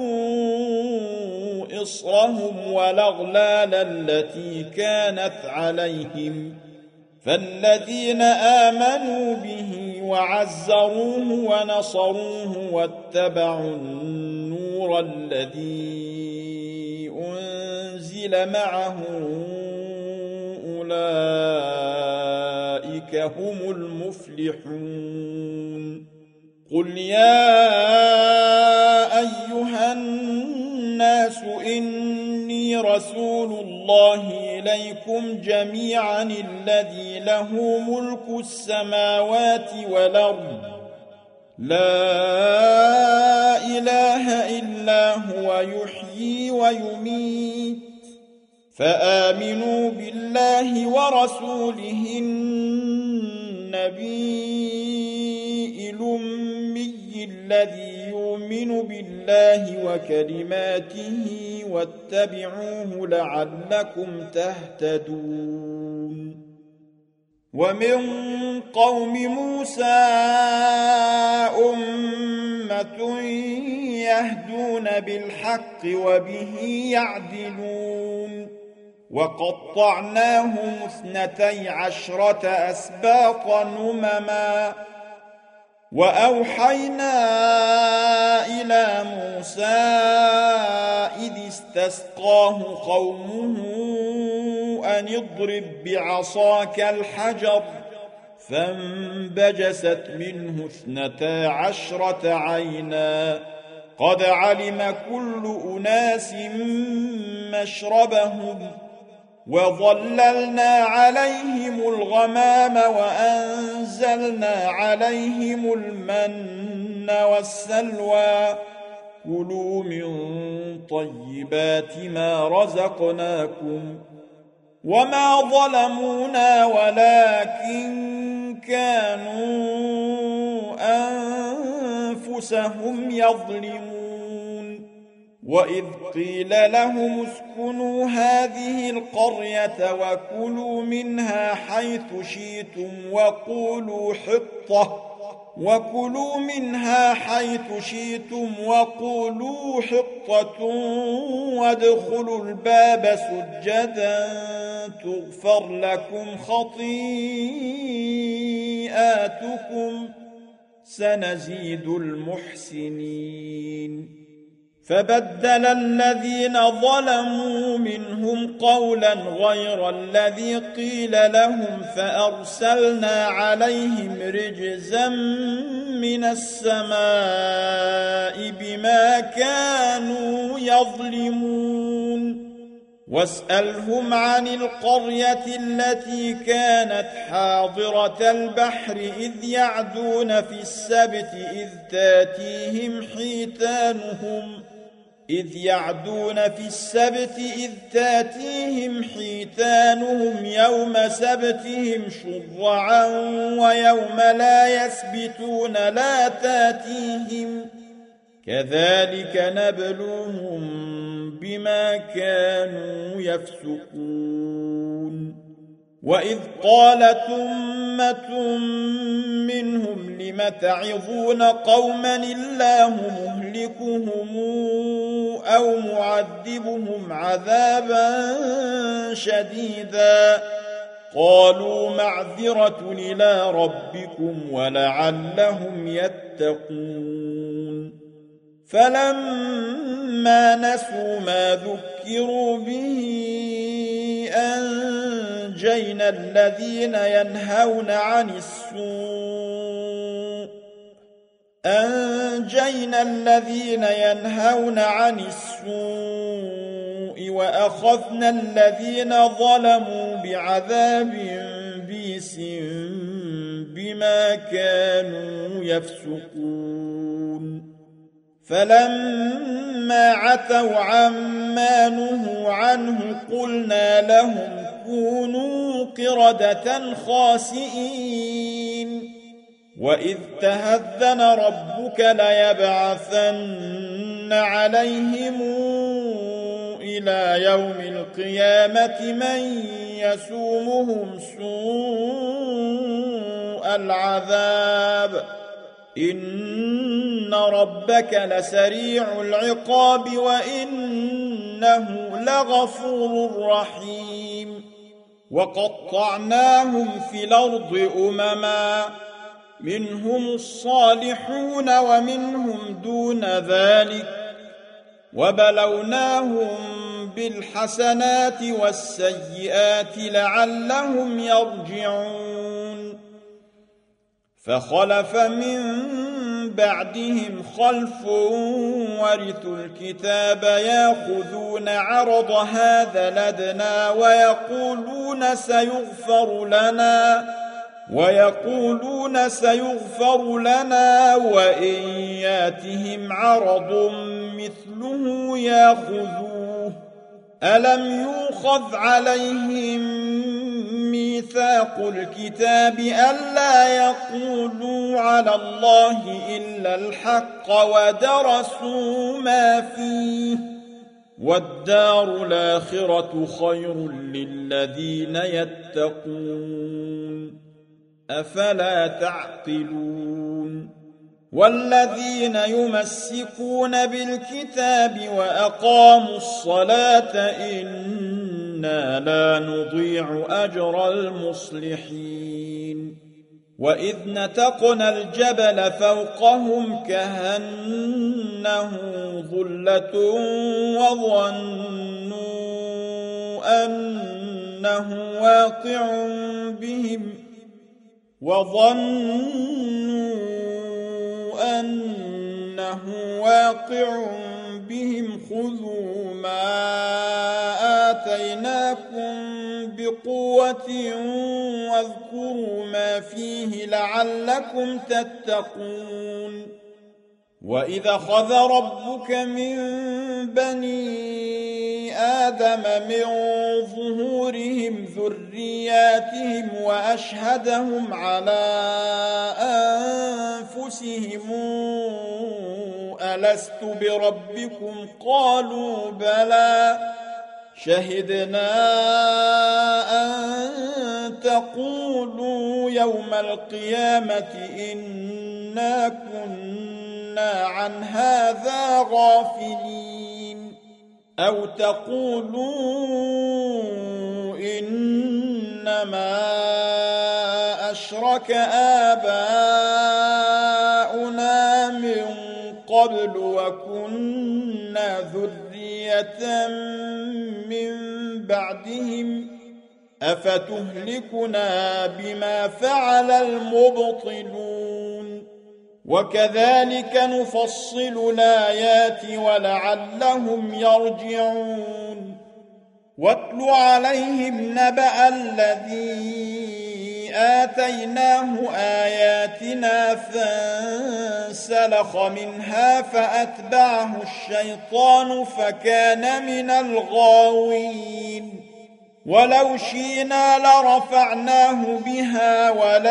Speaker 1: إصرهم والأغلال التي كانت عليهم فالذين آمنوا به وعزروه ونصروه واتبعوا النور الذي أنزل معه أولئك هم المفلحون. قل يا أيها الناس إني رسول الله إليكم جميعا الذي له ملك السماوات والأرض لا إله إلا هو يحيي ويميت فآمنوا بالله ورسوله النبي الأمي الذي يؤمن بالله وكلماته واتبعوه لعلكم تهتدون. ومن قوم موسى أمة يهدون بالحق وبه يعدلون وقطعناهم اثنتي عشرة أسباطا أمما وأوحينا إلى موسى إذ استسقاه قومه أن اضرب بعصاك الحجر فانبجست منه اثنتا عشرة عينا قد علم كل أناس مشربهم وظللنا عليهم الغمام وأنزلنا عليهم المن والسلوى كلوا من طيبات ما رزقناكم وما ظلمونا ولكن كانوا أنفسهم يظلمون وإذ قيل لهم اسكنوا هذه القرية وكلوا منها حيث شئتم وقولوا حطة وكلوا منها حيث شئتم وقولوا حطة وادخلوا الباب سجدا تغفر لكم خطيئاتكم سنزيد المحسنين فبدل الذين ظلموا منهم قولا غير الذي قيل لهم فأرسلنا عليهم رجزا من السماء بما كانوا يظلمون واسألهم عن القرية التي كانت حاضرة البحر إذ يعدون في السبت إذ تاتيهم حيتانهم إذ يعدون في السبت إذ تاتيهم حيتانهم يوم سبتهم شرعا ويوم لا يسبتون لا تاتيهم كذلك نبلوهم بما كانوا يفسقون وإذ قالت أمة منهم لم تعظون قوما الله مهلكهم أو معذبهم عذابا شديدا قالوا معذرة إلى ربكم ولعلهم يتقون فلما نسوا ما ذكروا به أنجينا الذين ينهون عن السوء أنجينا الذين ينهون عن السوء وأخذنا الذين ظلموا بعذاب بئس بما كانوا يفسقون فلما عتوا عما نهوا عنه قلنا لهم كونوا قردة خاسئين وإذ تهذن ربك ليبعثن عليهم إلى يوم القيامة من يسومهم سوء العذاب إن ربك لسريع العقاب وإنه لغفور رحيم وقطعناهم في الأرض أمما منهم الصالحون ومنهم دون ذلك وبلوناهم بالحسنات والسيئات لعلهم يرجعون فخلف من بعدهم خلف ورثوا الكتاب ياخذون عرض هذا لدنا ويقولون سيغفر لنا ويقولون سيغفر لنا وإن ياتهم عرض مثله ياخذوه ألم يؤخذ عليهم ميثاق الكتاب ألا يقولوا على الله إلا الحق ودرسوا ما فيه والدار الآخرة خير للذين يتقون أفلا تعقلون والذين يمسكون بالكتاب وأقاموا الصلاة إنا لا نضيع أجر المصلحين وإذ نتقنا الجبل فوقهم كأنه ظلة وظنوا أنه واقع بهم وظنوا أنه واقع بهم خذوا ما آتيناكم بقوة واذكروا ما فيه لعلكم تتقون وإذا أخذ ربك من بني آدم من ظهورهم ذرياتهم وأشهدهم على أنفسهم ألست بربكم قالوا بلى شهدنا أن تقولوا يوم القيامة إنا كنا عن هذا غافلين أو تقولوا إنما أشرك آباؤنا من قبل وكنا ذرية من بعدهم أفتهلكنا بما فعل المبطلون وكذلك نفصل الآيات ولعلهم يرجعون واتل عليهم نبأ الذي آتيناه آياتنا فانسلخ منها فأتبعه الشيطان فكان من الغاوين ولو شئنا لرفعناه بها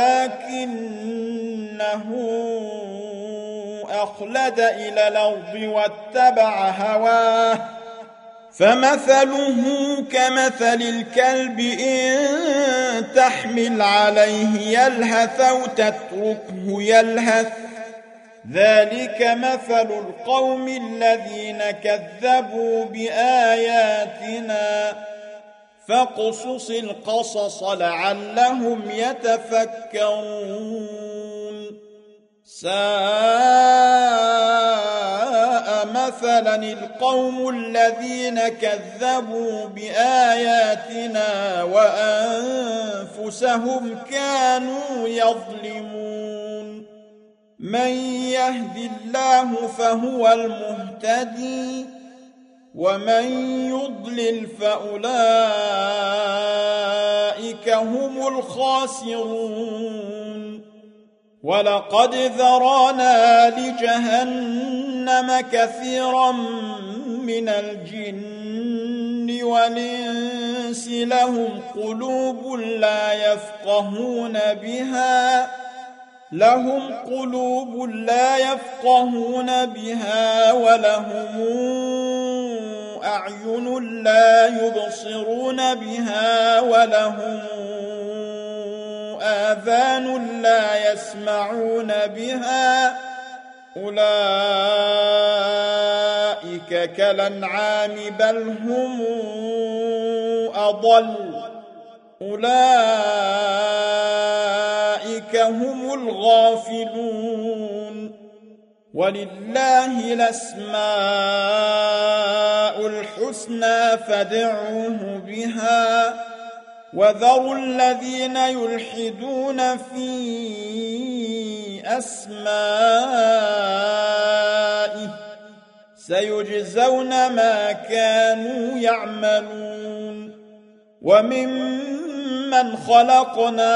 Speaker 1: ولكنه أخلد إلى الأرض واتبع هواه فمثله كمثل الكلب إن تحمل عليه يلهث أو تتركه يلهث ذلك مثل القوم الذين كذبوا بآياتنا فاقصص القصص لعلهم يتفكرون ساء مثلا القوم الذين كذبوا بآياتنا وأنفسهم كانوا يظلمون من يهد الله فهو المهتدي ومن يضلل فأولئك هم الخاسرون ولقد ذرانا لجهنم كثيرا من الجن والإنس لهم قلوب لا يفقهون بها لهم قلوب لا يفقهون بها ولهم أعين لا يبصرون بها ولهم آذان لا يسمعون بها أولئك كالأنعام بل هم أضل أولئك هم الغافلون ولله الأسماء الحسنى فادعوه بها وذروا الذين يلحدون في أسمائه سيجزون ما كانوا يعملون وممن خلقنا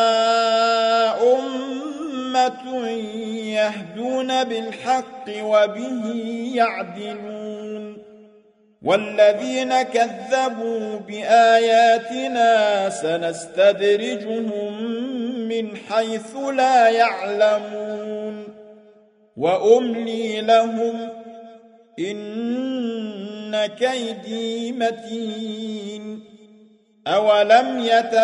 Speaker 1: أمة يهدون بالحق وبه يعدلون والذين كذبوا بآياتنا سنستدرجهم من حيث لا يعلمون وأملي لهم إن كيدي متين أولم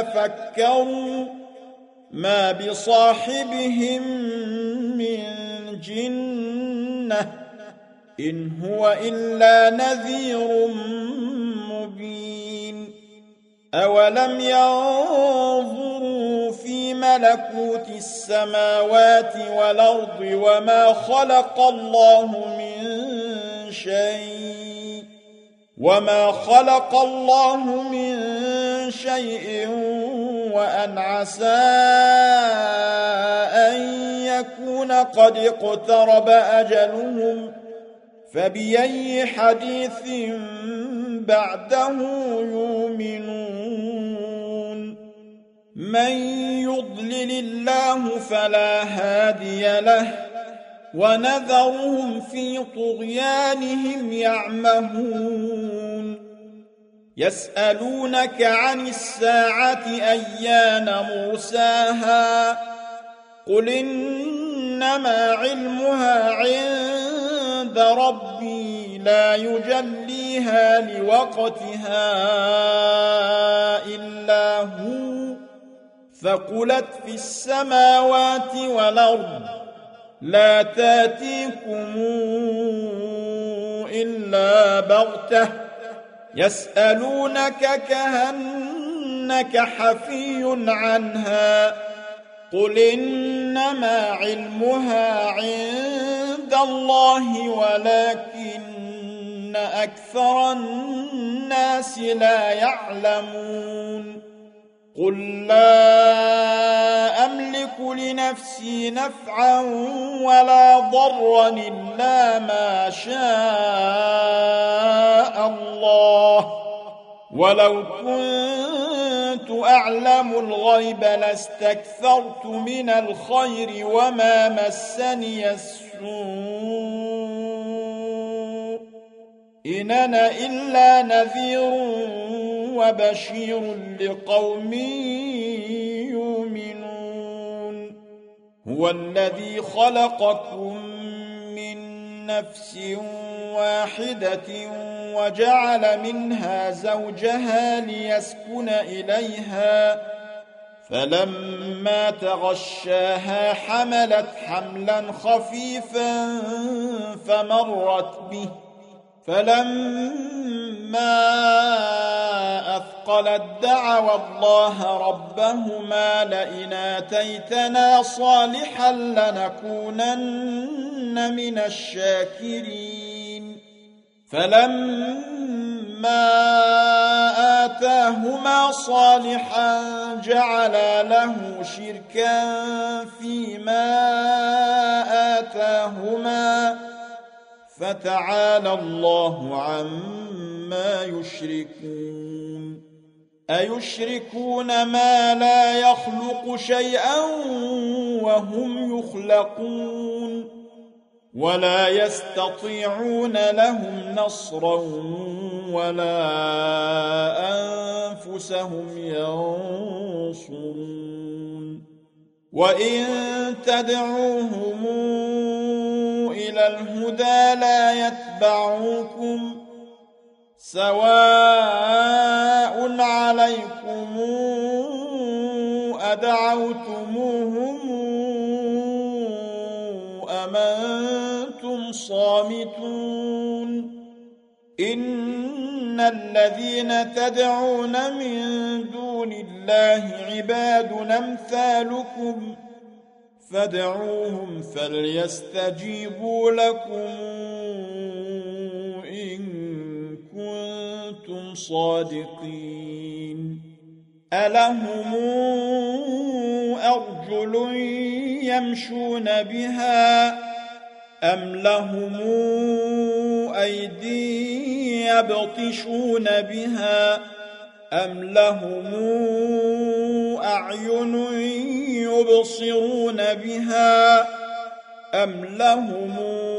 Speaker 1: يتفكروا ما بصاحبهم من جنة إن هو إلا نذير مبين أولم ينظروا في ملكوت السماوات والأرض وما خلق الله من شيء وما خلق الله من شيء وأن عسى أن يكون قد اقترب أجلهم فبأي حديث بعده يؤمنون من يضلل الله فلا هادي له ونذرهم في طغيانهم يعمهون يسألونك عن الساعة أيان مرساها قل إنما علمها عند ربي لا يجليها لوقتها إلا هو ثقلت في السماوات والأرض لا تاتيكم إلا بغتة يسألونك كأنك حفي عنها قل إنما علمها عند الله ولكن أكثر الناس لا يعلمون قل لا أملك لنفسي نفعا ولا ضرا إلا ما شاء الله ولو كنت أعلم الغيب لاستكثرت من الخير وما مسني السوء إن أنا إلا نذير وبشير لقوم يؤمنون هو الذي خلقكم من نفس واحدة وجعل منها زوجها ليسكن إليها فلما تغشاها حملت حملا خفيفا فمرت به فلما أثقلت دعوا الله ربهما لئن آتيتنا صالحا لنكونن من الشاكرين فلما آتاهما صالحا جعلا له شركا فيما آتاهما فتعالى الله عما يشركون أيشركون ما لا يخلق شيئا وهم يخلقون ولا يستطيعون لهم نصرا ولا أنفسهم ينصرون وإن تدعوهم إلى الهدى لا يتبعوكم سواء عليكم أدعوتموهم أم أنتم صامتون إن الذين تدعون من دون الله عباد أمثالكم فادعوهم فليستجيبوا لكم إن كنتم صادقين ألهم أرجل يمشون بها أم لهم أيدي يبطشون بها أم لهم أعين يبصرون بها أم لهم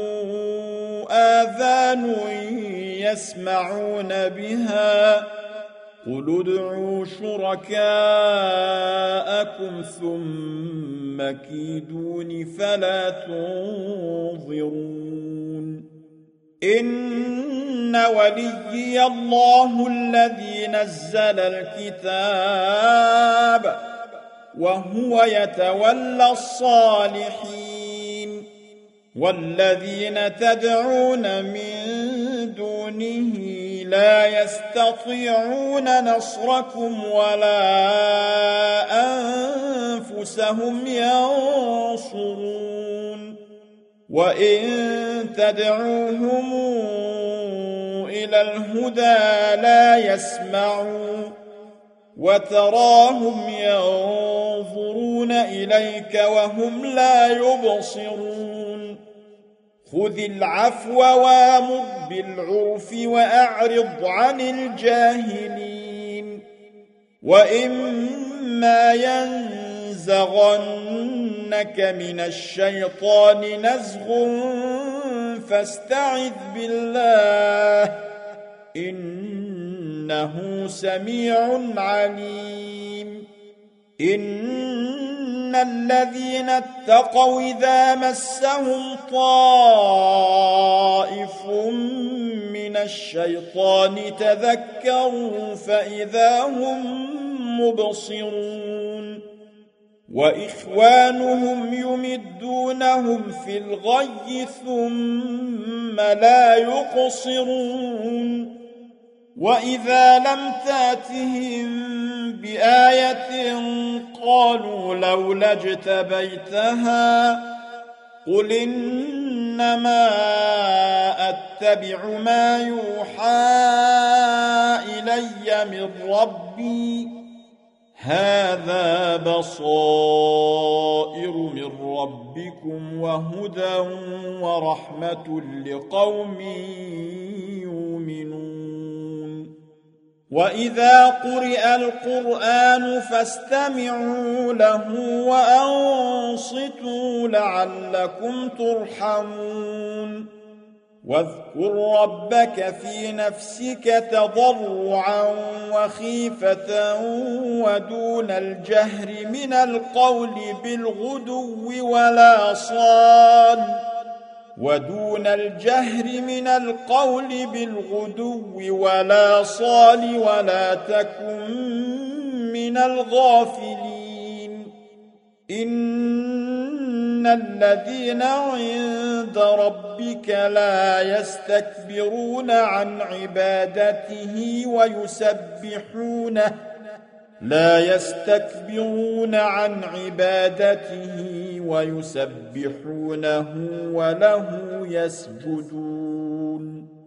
Speaker 1: آذان يسمعون بها قل ادعوا شركاءكم ثم كيدون فلا تنظرون إن وليي الله الذي نزل الكتاب وهو يتولى الصالحين والذين تدعون من دونه لا يستطيعون نصركم ولا أنفسهم ينصرون وإن تدعوهم إلى الهدى لا يسمعون وتراهم ينظرون إليك وهم لا يبصرون خذ العفو وامر بالعرف وأعرض عن الجاهلين وإما ينزغنك من الشيطان نزغ فاستعذ بالله إنه سميع عليم إن الذين اتقوا إذا مسهم طائف من الشيطان تذكروا فإذا هم مبصرون وإخوانهم يمدونهم في الغي ثم لا يقصرون وإذا لم تاتهم بآية قالوا لولا اجتبيتها قل إنما أتبع ما يوحى إلي من ربي هذا بصائر من ربكم وهدى ورحمة لقوم يؤمنون وإذا قرئ القرآن فاستمعوا له وأنصتوا لعلكم ترحمون واذكر ربك في نفسك تضرعا وخيفة ودون الجهر من القول بالغدو ولا صال ودون الجهر من القول بالغدو ولا صال ولا تكن من الغافلين إن الذين عند ربك لا يستكبرون عن عبادته ويسبحونه لا يستكبرون عن عبادته ويسبحونه وله يسجدون